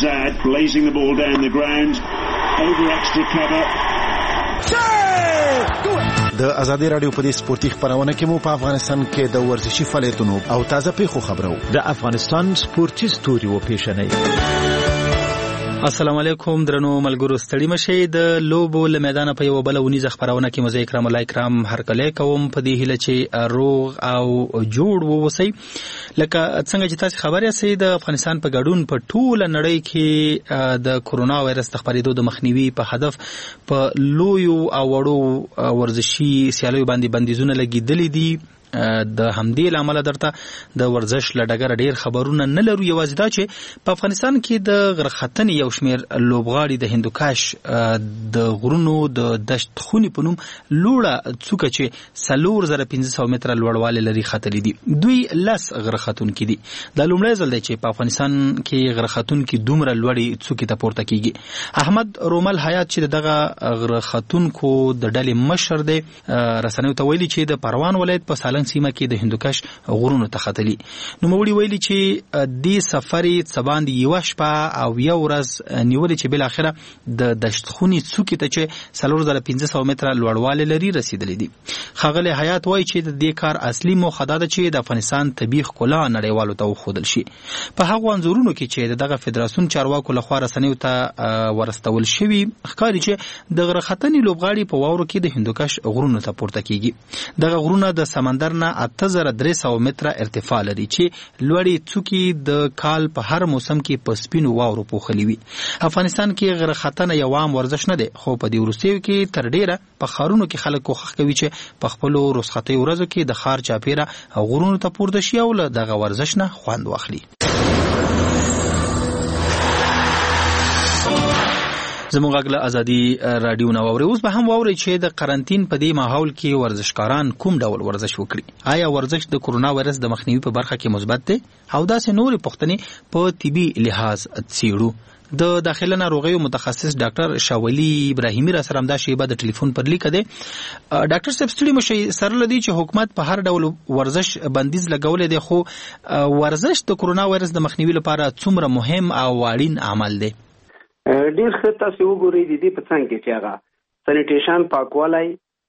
د ازادي رادیو په دې سپورتي خبرونه کې مو په افغانستان کې د ورزشي فعالیتونو او تازه پیښو خبرو. د افغانستان سپورتي ستوري و پیښنې. السلام علیکم درنو ملګرو، ستړي مشئ. د لوبو له میدانه په یو بل ونیزه خبرونه کې مزه کرام الله کرام هرکله کوم په دې هله چې روغ او جوړ ووسی. لکه څنګه چې تاسو خبر یاست د افغانستان په ګډون په ټوله نړۍ کې د کورونا وایرس د خپرېدو د مخنیوي په هدف په لویو او وړو ورزشي سیالیو باندې بندیزونه لګیدلې دي. د همدې لامل درته د ورزش لډګر ډیر خبرونه نه لرو. یوازې دا چې په افغانستان کې د غرختنې یو شمیر لوبغاړي د هندوکش د غرونو د دشت خونی په نوم لوړه څوکه چې څلور زره پنځه سوه متره لوړوالی لري ختلي دي. دوی لس غرختونکي دي. دا لومړی ځل دی چې په افغانستان کې غرختونکي دومره لوړې څوکې ته پورته کیږي. احمد رومل حیات چې دغه غرختونکو د ډلې مشر دی رسنیو ته ویلي چې د پروان ولایت په سالنګ سیمه کې د هندوکش غرونو ته ختلي. نو موږ ویلي چې دې سفرې څباندې یو شپه او یو ورځ نیولې چې بل اخره د دشتخونی څوکې ته چې څلور زره پنځه سوه متره لوړوالی لري رسیدلې دي. ښاغلی حیات وایي چې د دې کار اصلي موخه دا ده چې د افغانستان طبیعي ښکلا نړیوالو ته وښودل شي. په هغو انځورونو کې چې د دغه فدراسیون چارواکو لخوا رسنیو ته ورستول شوي ښکاري چې د غرختنې لوبغاړي په واورو کې د هندوکش غرونو ته پورته کیږي. دغه غرونه د سمندر نه اته زره درې سوه متره ارتفاع لري چې لوړې څوکې د کال په هر موسم کې په سپینو واورو پوښلي وي. افغانستان کې غرختنه یو عام ورزش نه دی، خو په دې وروستیو کې تر ډیره په ښارونو کې خلک کوښښ کوي چې په خپلو رخصتیو ورځو کې د ښار چاپیره غرونو ته پورته شي او له دغه ورزش نه خوند واخلي. زموږ غږ له ازادي رادیو نه واورئ. اوس به هم واورئ چې د قرنطین په دې ماحول کې ورزشکاران کوم ډول ورزش وکړي. آیا ورزش د کورونا وایرس د مخنیوي په برخه کې مثبت دی؟ او داسې نورې پوښتنې په طبي لحاظ څیړو. د داخله ناروغیو متخصص ډاکټر شاولي ابراهیمي را سره همدا شیبه د ټلیفون پر لیکه دی. ډاکټر صاحب ستړي مشئ. سره له دې چې حکومت په هر ډول ورزش بندیز لګولی دی، خو ورزش د کورونا وایرس د مخنیوي لپاره څومره مهم او اړین عمل دی؟ ډیر ښه. تاسو وګورئ د دې په څنګ کې چې هغه سانیټیشن، پاکوالی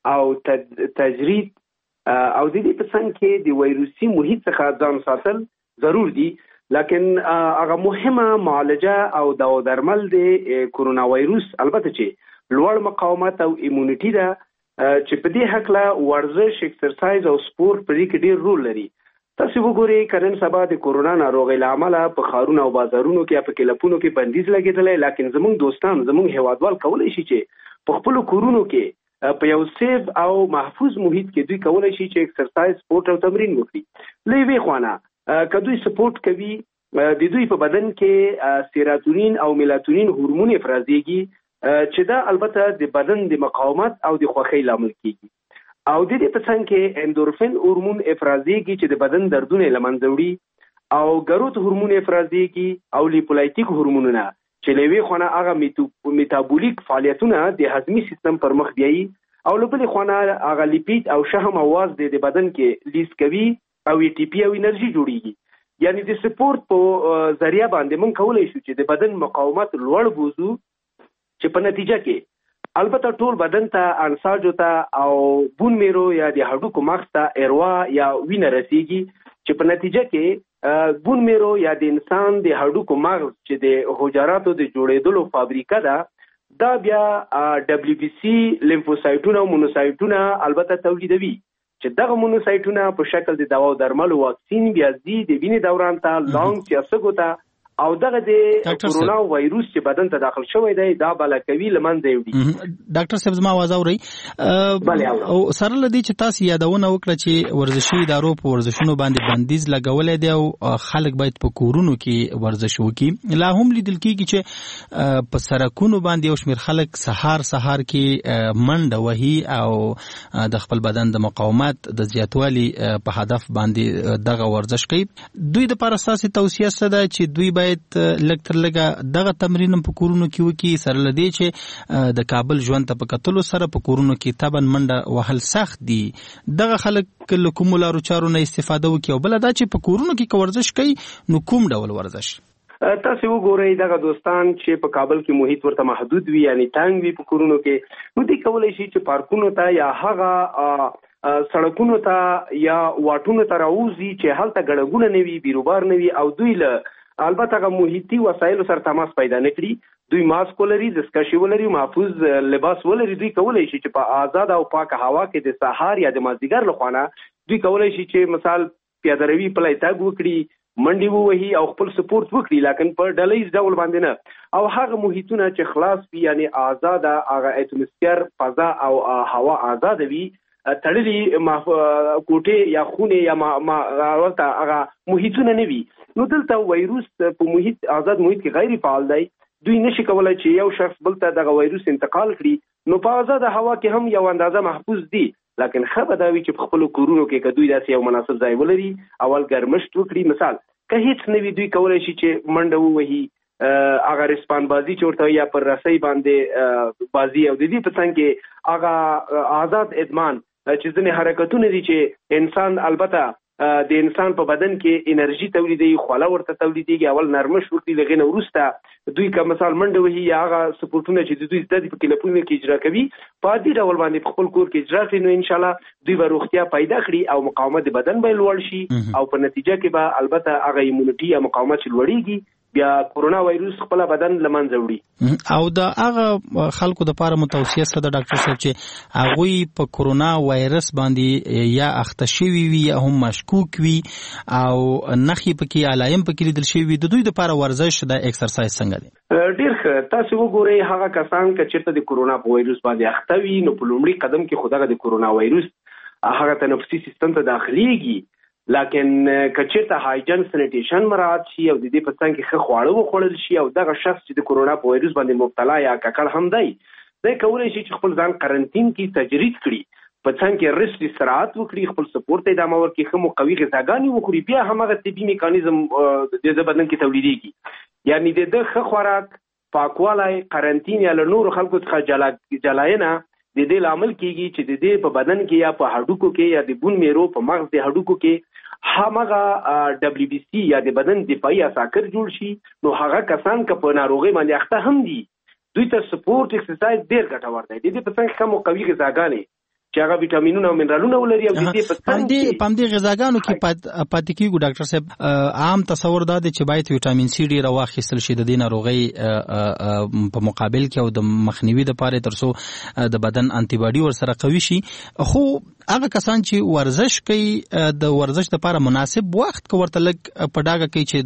او تجرید او د دې په څنګ کې د وایروسي محیط څخه ځان ساتل ضرور دي. لکن هغه مهمه معالجه او دوا درمل د کورونا وایروس البته چې لوړ مقاومت او ایمونیټي ده، چې په دې هکله ورزش، اکسرسایز او سپورت په دې کې ډیر رول لري. تاسو وګورئ کرن سبا د کورونا ناروغۍ له امله په ښارونو او بازارونو کې په کلپونو کې بندیز لګېدلی، لکن زموږ دوستان، زموږ هیوادوال کولی شي چې په خپلو کورونو کې په یو سیف او محفوظ محیط کې دوی کولی شي چې اکسرسایز، سپورت او تمرین وکړي. له یوې خوانه که دوی سپورت کوي، د دوی په بدن کې سیراتونین او میلاتونین هورمون افرازېږي چې دا البته د بدن د مقاومت او د خوښۍ لامل کیږي. او د دې په څنګ کې اندورفین هورمون افرازېږي چې د بدن دردونه له منځه وړي، او ګروت هورمون افرازېږي او لیپولایټیک هورمونونه چې له یوې خوا هغه میتابولیک فعالیتونه د هضمي سیستم پر مخ بیایي، او له بلې خوا هغه لیپید او شحم اواز د بدن کې لیز کوي او ای ټي پی او انرژي جوړیږي. یعنی د سپورت په ذریعہ باندې موږ کولی شو چې د بدن مقاومت لوړ بوزو، چې په نتیجه کې البته ټول بدن ته انساجو ته او بون میرو یا د هډوکو مغز ته اروا یا وینه رسیږي، چې په نتیجه کې بون میرو یا د انسان د هډوکو مغز چې د حجراتو د جوړېدلو فابریکه ده، دا بیا ډبلیو بي سي لیمفوسایټونه او مونوسایټونه البته تولیدوي، چې دغه مونوسایټونه په شکل د دوا او درملو واکسین بیا ځي د وینې دوران ته، لانګ یا سږو ته، او دغه د کورونا وایروس چې بدن ته داخل شوی دی دا بلکوي لمنځه وړي. ډاکټر صاحب زما आवाज اورئ؟ او سره لدی چې تاسو یادونه وکړه چې ورزشي ادارو په ورزشونو باندې بندیز لګولې دی او خلک باید په کورونو کې ورزش وکړي. لا هم لیدل کېږي چې په سړکونو باندې یو شمېر خلک سهار سهار کې منډه وهي او د خپل بدن د مقاومت د زیاتوالي په هدف باندې دغه ورزش کوي. دوی د لپاره اساسي توصیه څه ده چې دوی باید لږ تر لږه دغه تمرین په کورونو کې وکړي، سره له دې چې د کابل ژوند ته په کتلو سره په کورونو کې طبعا منډه وهل سخت دي. دغه خلک له کومو لارو چارو نه استفاده وکړي، او بله دا چې په کورونو کې ورزش کوي نو کوم ډول ورزش؟ تاسو وګورئ دغه دوستان چې په کابل کې محیط ورته محدود وي، یعنی تنګ وي په کورونو کې، نو دوی کولی شي چې پارکونو ته یا هغه سړکونو ته یا واټونو ته راوځي چې هلته ګڼهګوڼه نه وي، بیروبار نه وي، او دوی له البته هغه محیطي وسایلو سره تماس پیدا نه کړي، دوی ماسک ولري، دستکشې ولري، محفوظ لباس ولري. دوی کولی شي چې په آزاد او پاکه هوا کې د سهار یا د مازدیګر له خوا نه دوی کولی شي چې مثال پیاده روي پلی تګ وکړي، منډي ووهي او خپل سپورت وکړي، لکن په ډلهیز ډول باندې نه. او هغه محیطونه چې خلاص وي، یعنی آزاده، هغه اټموسفیر فضا او هوا آزاده وي، تړلي کوټې یا خونې یا ورته هغه محیطونه نه وي، نو دلته وایروس په محیط آزاد محیط کې غیر فعال دی. دوی نشي کولای چې یو شخص بل ته دغه وایروس انتقال کړي، نو په آزاده هوا کې هم یو اندازه محفوظ دي، لکن خبر دا وی چې په خپل کورونو کې کدوې داسې یو مناسب ځای ولري، اول ګرمشت وکړي. مثال که هیڅ نه وي، دوی کولی شي چې منډه ووهي، هغه رسپان بازي چې ورته یا پر رسۍ باندې بازي، او د دې په څنګ کې هغه آزاد ادمان چې ځینې حرکتونه دي چې انسان البته د انسان په بدن کې انرژي تولیدوي، خوله ورته تولیدېږي، اول نرمش وکړي، له هغې نه وروسته دوی که مثال منډه وهي یا هغه سپورټونه چې د دوی زده دي په کلبونو کې اجرا کوي، په عادي ډول باندې په خپل کور کې اجرا کړي، نو انشاءالله دوی به روغتیا پیدا کړي او مقاومت د بدن به لوړ شي، او په نتیجه کې به البته هغه ایمونیټي یا مقاومت چې لوړېږي، بیا کورونا وایروس خپل بدن لمنځه وړي. او د هغه خلکو د پاره متوصیه څه ده ډاکټر صاحب چې هغوی په کورونا وایرس باندې یا اخته شوي وي یا هم مشکوک وي او نښې پکې علایم پکې لیدل شوي وي، د دوی د پاره ورزش د ایکسرسایز څنګه دی؟ ډېر ښه. تاسو وګورئ هغه کسان که چېرته د کورونا په وایروس باندې اخته وي، نو په لومړي قدم کې خو دغه د کورونا وایروس هغه تنفسي سیستم ته داخليږي، لکن که چېرته هایجن سینیټیشن مراعات شي او د دې په څنګ کې ښه خواړه وخوړل شي، او دغه شخص چې د کورونا په وایروس باندې مبتلا یا ککړ هم دی، دی کولی شي چې خپل ځان قرنطین کې تجرید کړي، په څنګ کې ریسټ استراحت وکړي، خپل سپورت ته ادامه ورکړي، ښه مقوي غذاګانې وخوري، بیا هماغه طبي میکانیزم د ده بدن کې تولیدېږي، یعنی د ده ښه خوراک، پاکوالی، قرنطین یا له نورو خلکو څخه جلا جلاینه د دې لامل کېږي چې د دې په بدن کې یا په هډوکو کې یا د بون میرو په مغز د هډوکو کې همغه دبلیو بي سي یا د بدن دفاعي عساکر جوړ شي. نو هغه کسان که په ناروغۍ باندې اخته هم دي، دوی ته سپورت ایکسرسایز ډېر ګټور دی. د دې په څنګ کې قوي غذاګانې چې هغه ویټامینونه او منرالونه ولري، او د دې په څنګ کې په همدې غذاګانو کې پاتې کېږو. ډاکټر صاحب عام تصور دا دی چې باید ویټامین سي ډېره واخیستل شي د دې ناروغۍ په مقابل کې او د مخنیوي دپاره، تر څو د بدن انټي باډي ورسره قوي شي. خو هغه کسان چې ورزش کوي، د ورزش دپاره مناسب وخت که ورته لږ په ډاګه کوي چې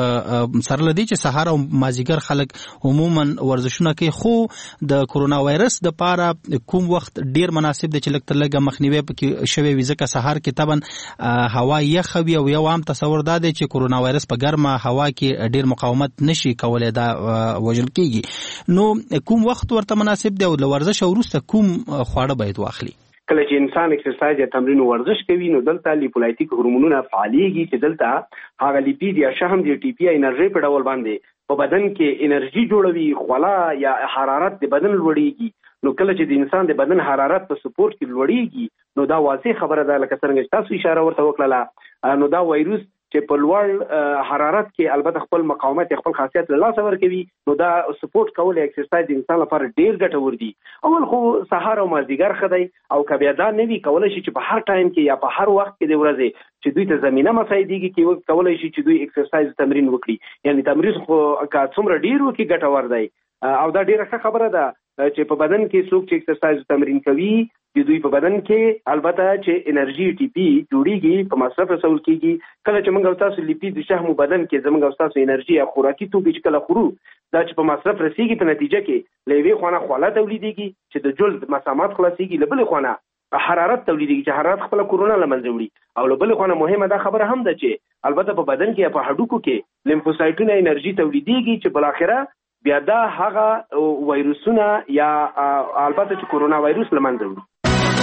د سره له دې چې سهار او مازدیګر خلک عموما ورزشونه کوي، خو د کورونا وایرس دپاره کوم وخت ډېر مناسب دی چې لږ تر لږه مخنیوی پکې شوی وي؟ ځکه سهار کې طبعا هوا یخه وي، او یو عام تصور دا دی چې کورونا وایرس په ګرمه هوا کې ډېر مقاومت نشي کولی، دا وژل کېږي. نو کوم وخت ورته مناسب دی او له ورزش وروسته کوم خواړه باید واخلي؟ کله چې انسان ایکسرسایز یا تمرین او ورزش کوي، نو دلته لیپولایټیک هورمونونه فعالېږي چې دلته هغه لیپید یا شحم د ټي پي انرژي په ډول باندې په بدن کې انرژي جوړوي، خوله یا حرارت د بدن لوړېږي. نو کله چې د انسان د بدن حرارت په سپورت کې لوړېږي، نو دا واضح خبره ده، لکه څنګه چې تاسو اشاره ورته وکړله، نو دا وایروس چې په لوړ حرارت کې البته خپل مقاومت خپل خاصیت له لاسه ورکوي، نو دا سپورت کول ایکسرسایز د انسان لپاره ډېر ګټور دي. اول خو سهار او مازدیګر ښه دی، او که بیا دا نه وي، کولی شي چې په هر ټایم کې یا په هر وخت کې د ورځې چې دوی ته زمینه مساعدېږي کې کولی شي چې دوی ایکسرسایز تمرین وکړي. یعنی تمرین خو که څومره ډېر وکړي ګټور دی، او دا ډېره ښه خبره ده چې په بدن کې څوک چې ایکسرسایز تمرین کوي، د دوی په بدن کې البته چې انرژي ټي پي جوړیږي، په مصرف رسول کېږي. کله چې موږ او تاسو لیپید د شحمو بدن کې زموږ او تاسو انرژي یا خوراکي توکي چې کله خورو، دا چې په مصرف رسیږي، په نتیجه کې له یوې خوا نه خوله تولیدېږي چې د جلد مسامات خلاصېږي، له بلې خوا نه حرارت تولیدېږي چې حرارت خپله کورونا له منځه وړي، او له بلې خوا نه مهمه دا خبره هم ده چې البته په بدن کې یا په هډوکو کې لیمفوسایټونه انرژي تولیدېږي چې بالاخره بیا دا هغه وایروسونه یا البته چې کورونا وایروس له منځه وړي.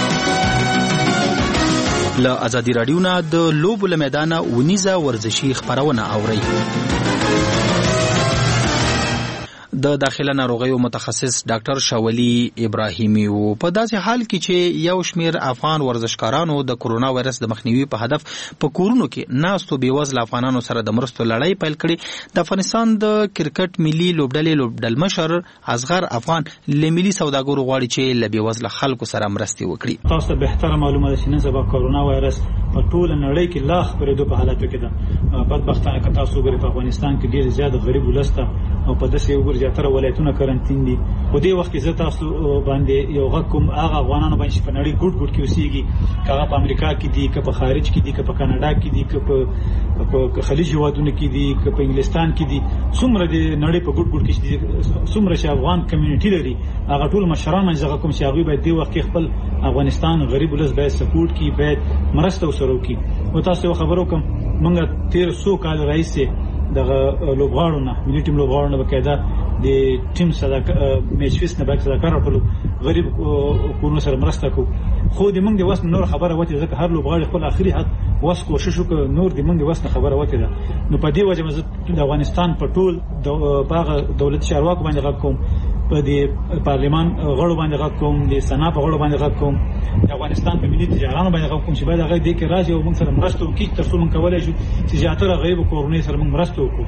له ازادي راډیو نه د لوبو له میدانه ونیزه ورزشي خبرونه اورئ. د داخله ناروغیو متخصص ډاکټر شاولي ابراهیمي وو. په داسې حال کې چې یو شمیر افغان ورزشکارانو د کورونا وایرس د مخنیوي په هدف په کورونو کې ناستو بېوزله افغانانو سره د مرستو لړۍ پیل کړې. د افغانستان د کرکټ ملي لوبډلې لوبډلمشر اصغر افغان له ملي سوداګرو غواړي چې له بېوزله خلکو سره مرستې وکړي. تاسو ته بهتره معلومه ده چې نن سبا کورونا وایرس په ټوله نړۍ کې لا خپرېدو په حالاتو کې ده. بدبختانه که تاسو وګورئ په افغانستان کې ډېر زیات غریب ولس ده او په داسې وګورئ زیاتره ولایتونه کرنټین دي. په دې وخت کې زه تاسو باندې یو غږ کوم هغه افغانانو باندې چې په نړۍ ګوټ ګوټ کې اوسېږي، که هغه په امریکا کې دي، که په خارج کې دي، که په کاناډا کې دي، که په خلیج هېوادونو کې دي، که په انګلستان کې دي، څومره د نړۍ په ګوټ ګوټ کې څومره چې افغان کمیونټي لري، هغه ټول مشران باندې زه کوم چې هغوی باید دې وخت کې خپل افغانستان غریب ولس باید سپورټ کړي، باید مرسته ورسره وکړي. و تاسو یو خبر وکړم، موږ تېر څو کال راهیسې دغه لوبغاړو نه ملي ټیم لوبغاړو نه باقاعده د ټیم صداقت میچ فیس نه باید صداقت راټولو، غریب کورونو سره مرسته کوو. خو د موږ د وس نور خبره وته ځکه هر لوبغاړي خپل اخري حد وس کوشش وکړ، نور د موږ د وس خبره وته ده. نو په دې وجه مزه د افغانستان په ټول باغ دولت چارواکو باندې غږ کوم، په د پارلمان غړو باندې غږ کوم، د سنا په غړو باندې غږ کوم، د افغانستان په ملي تجارانو باندې غږ کوم چې باید هغه دې کې راځي او موږ سره مرسته وکړي تر څو موږ کولای شو چې زیاتره غریب کورنۍ سره موږ مرسته وکړو.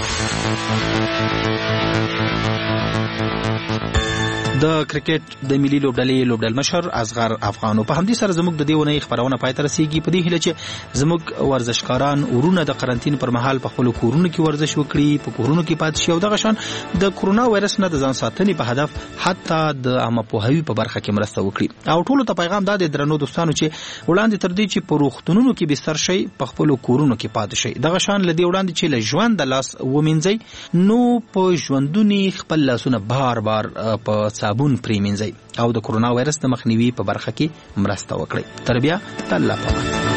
د کرکټ د ملي لوبډلې لوبډلمشر اصغر افغانو په همدې سره زموږ د دې ونې خبرونه پای ته رسیږي. په دې هیله چې زموږ ورزشکاران ورونه د قرنطین پر مهال په خپل کورونو کې ورزش وکړي، په کورونو کې پاتې شي او دغه شان د کورونا وایرس نه د ځان ساتنې په هدف حتی د عامه پوهاوي په برخه کې مرسته وکړي. او ټولو ته پیغام دا دی درنو دوستانو چې وړاندې تر دې چې په روغتونونو کې بستر شي، په خپل کورونو کې پاتې شي. دغه شان لدی وړاندې چې له ژوند د لاس ومنځي، نو په ژوندونی خپل لاسونه بار بار په صابون پریمنځي او د کورونا وایرس د مخنیوي په برخه کې مرسته وکړي. تر بیا الله پاک.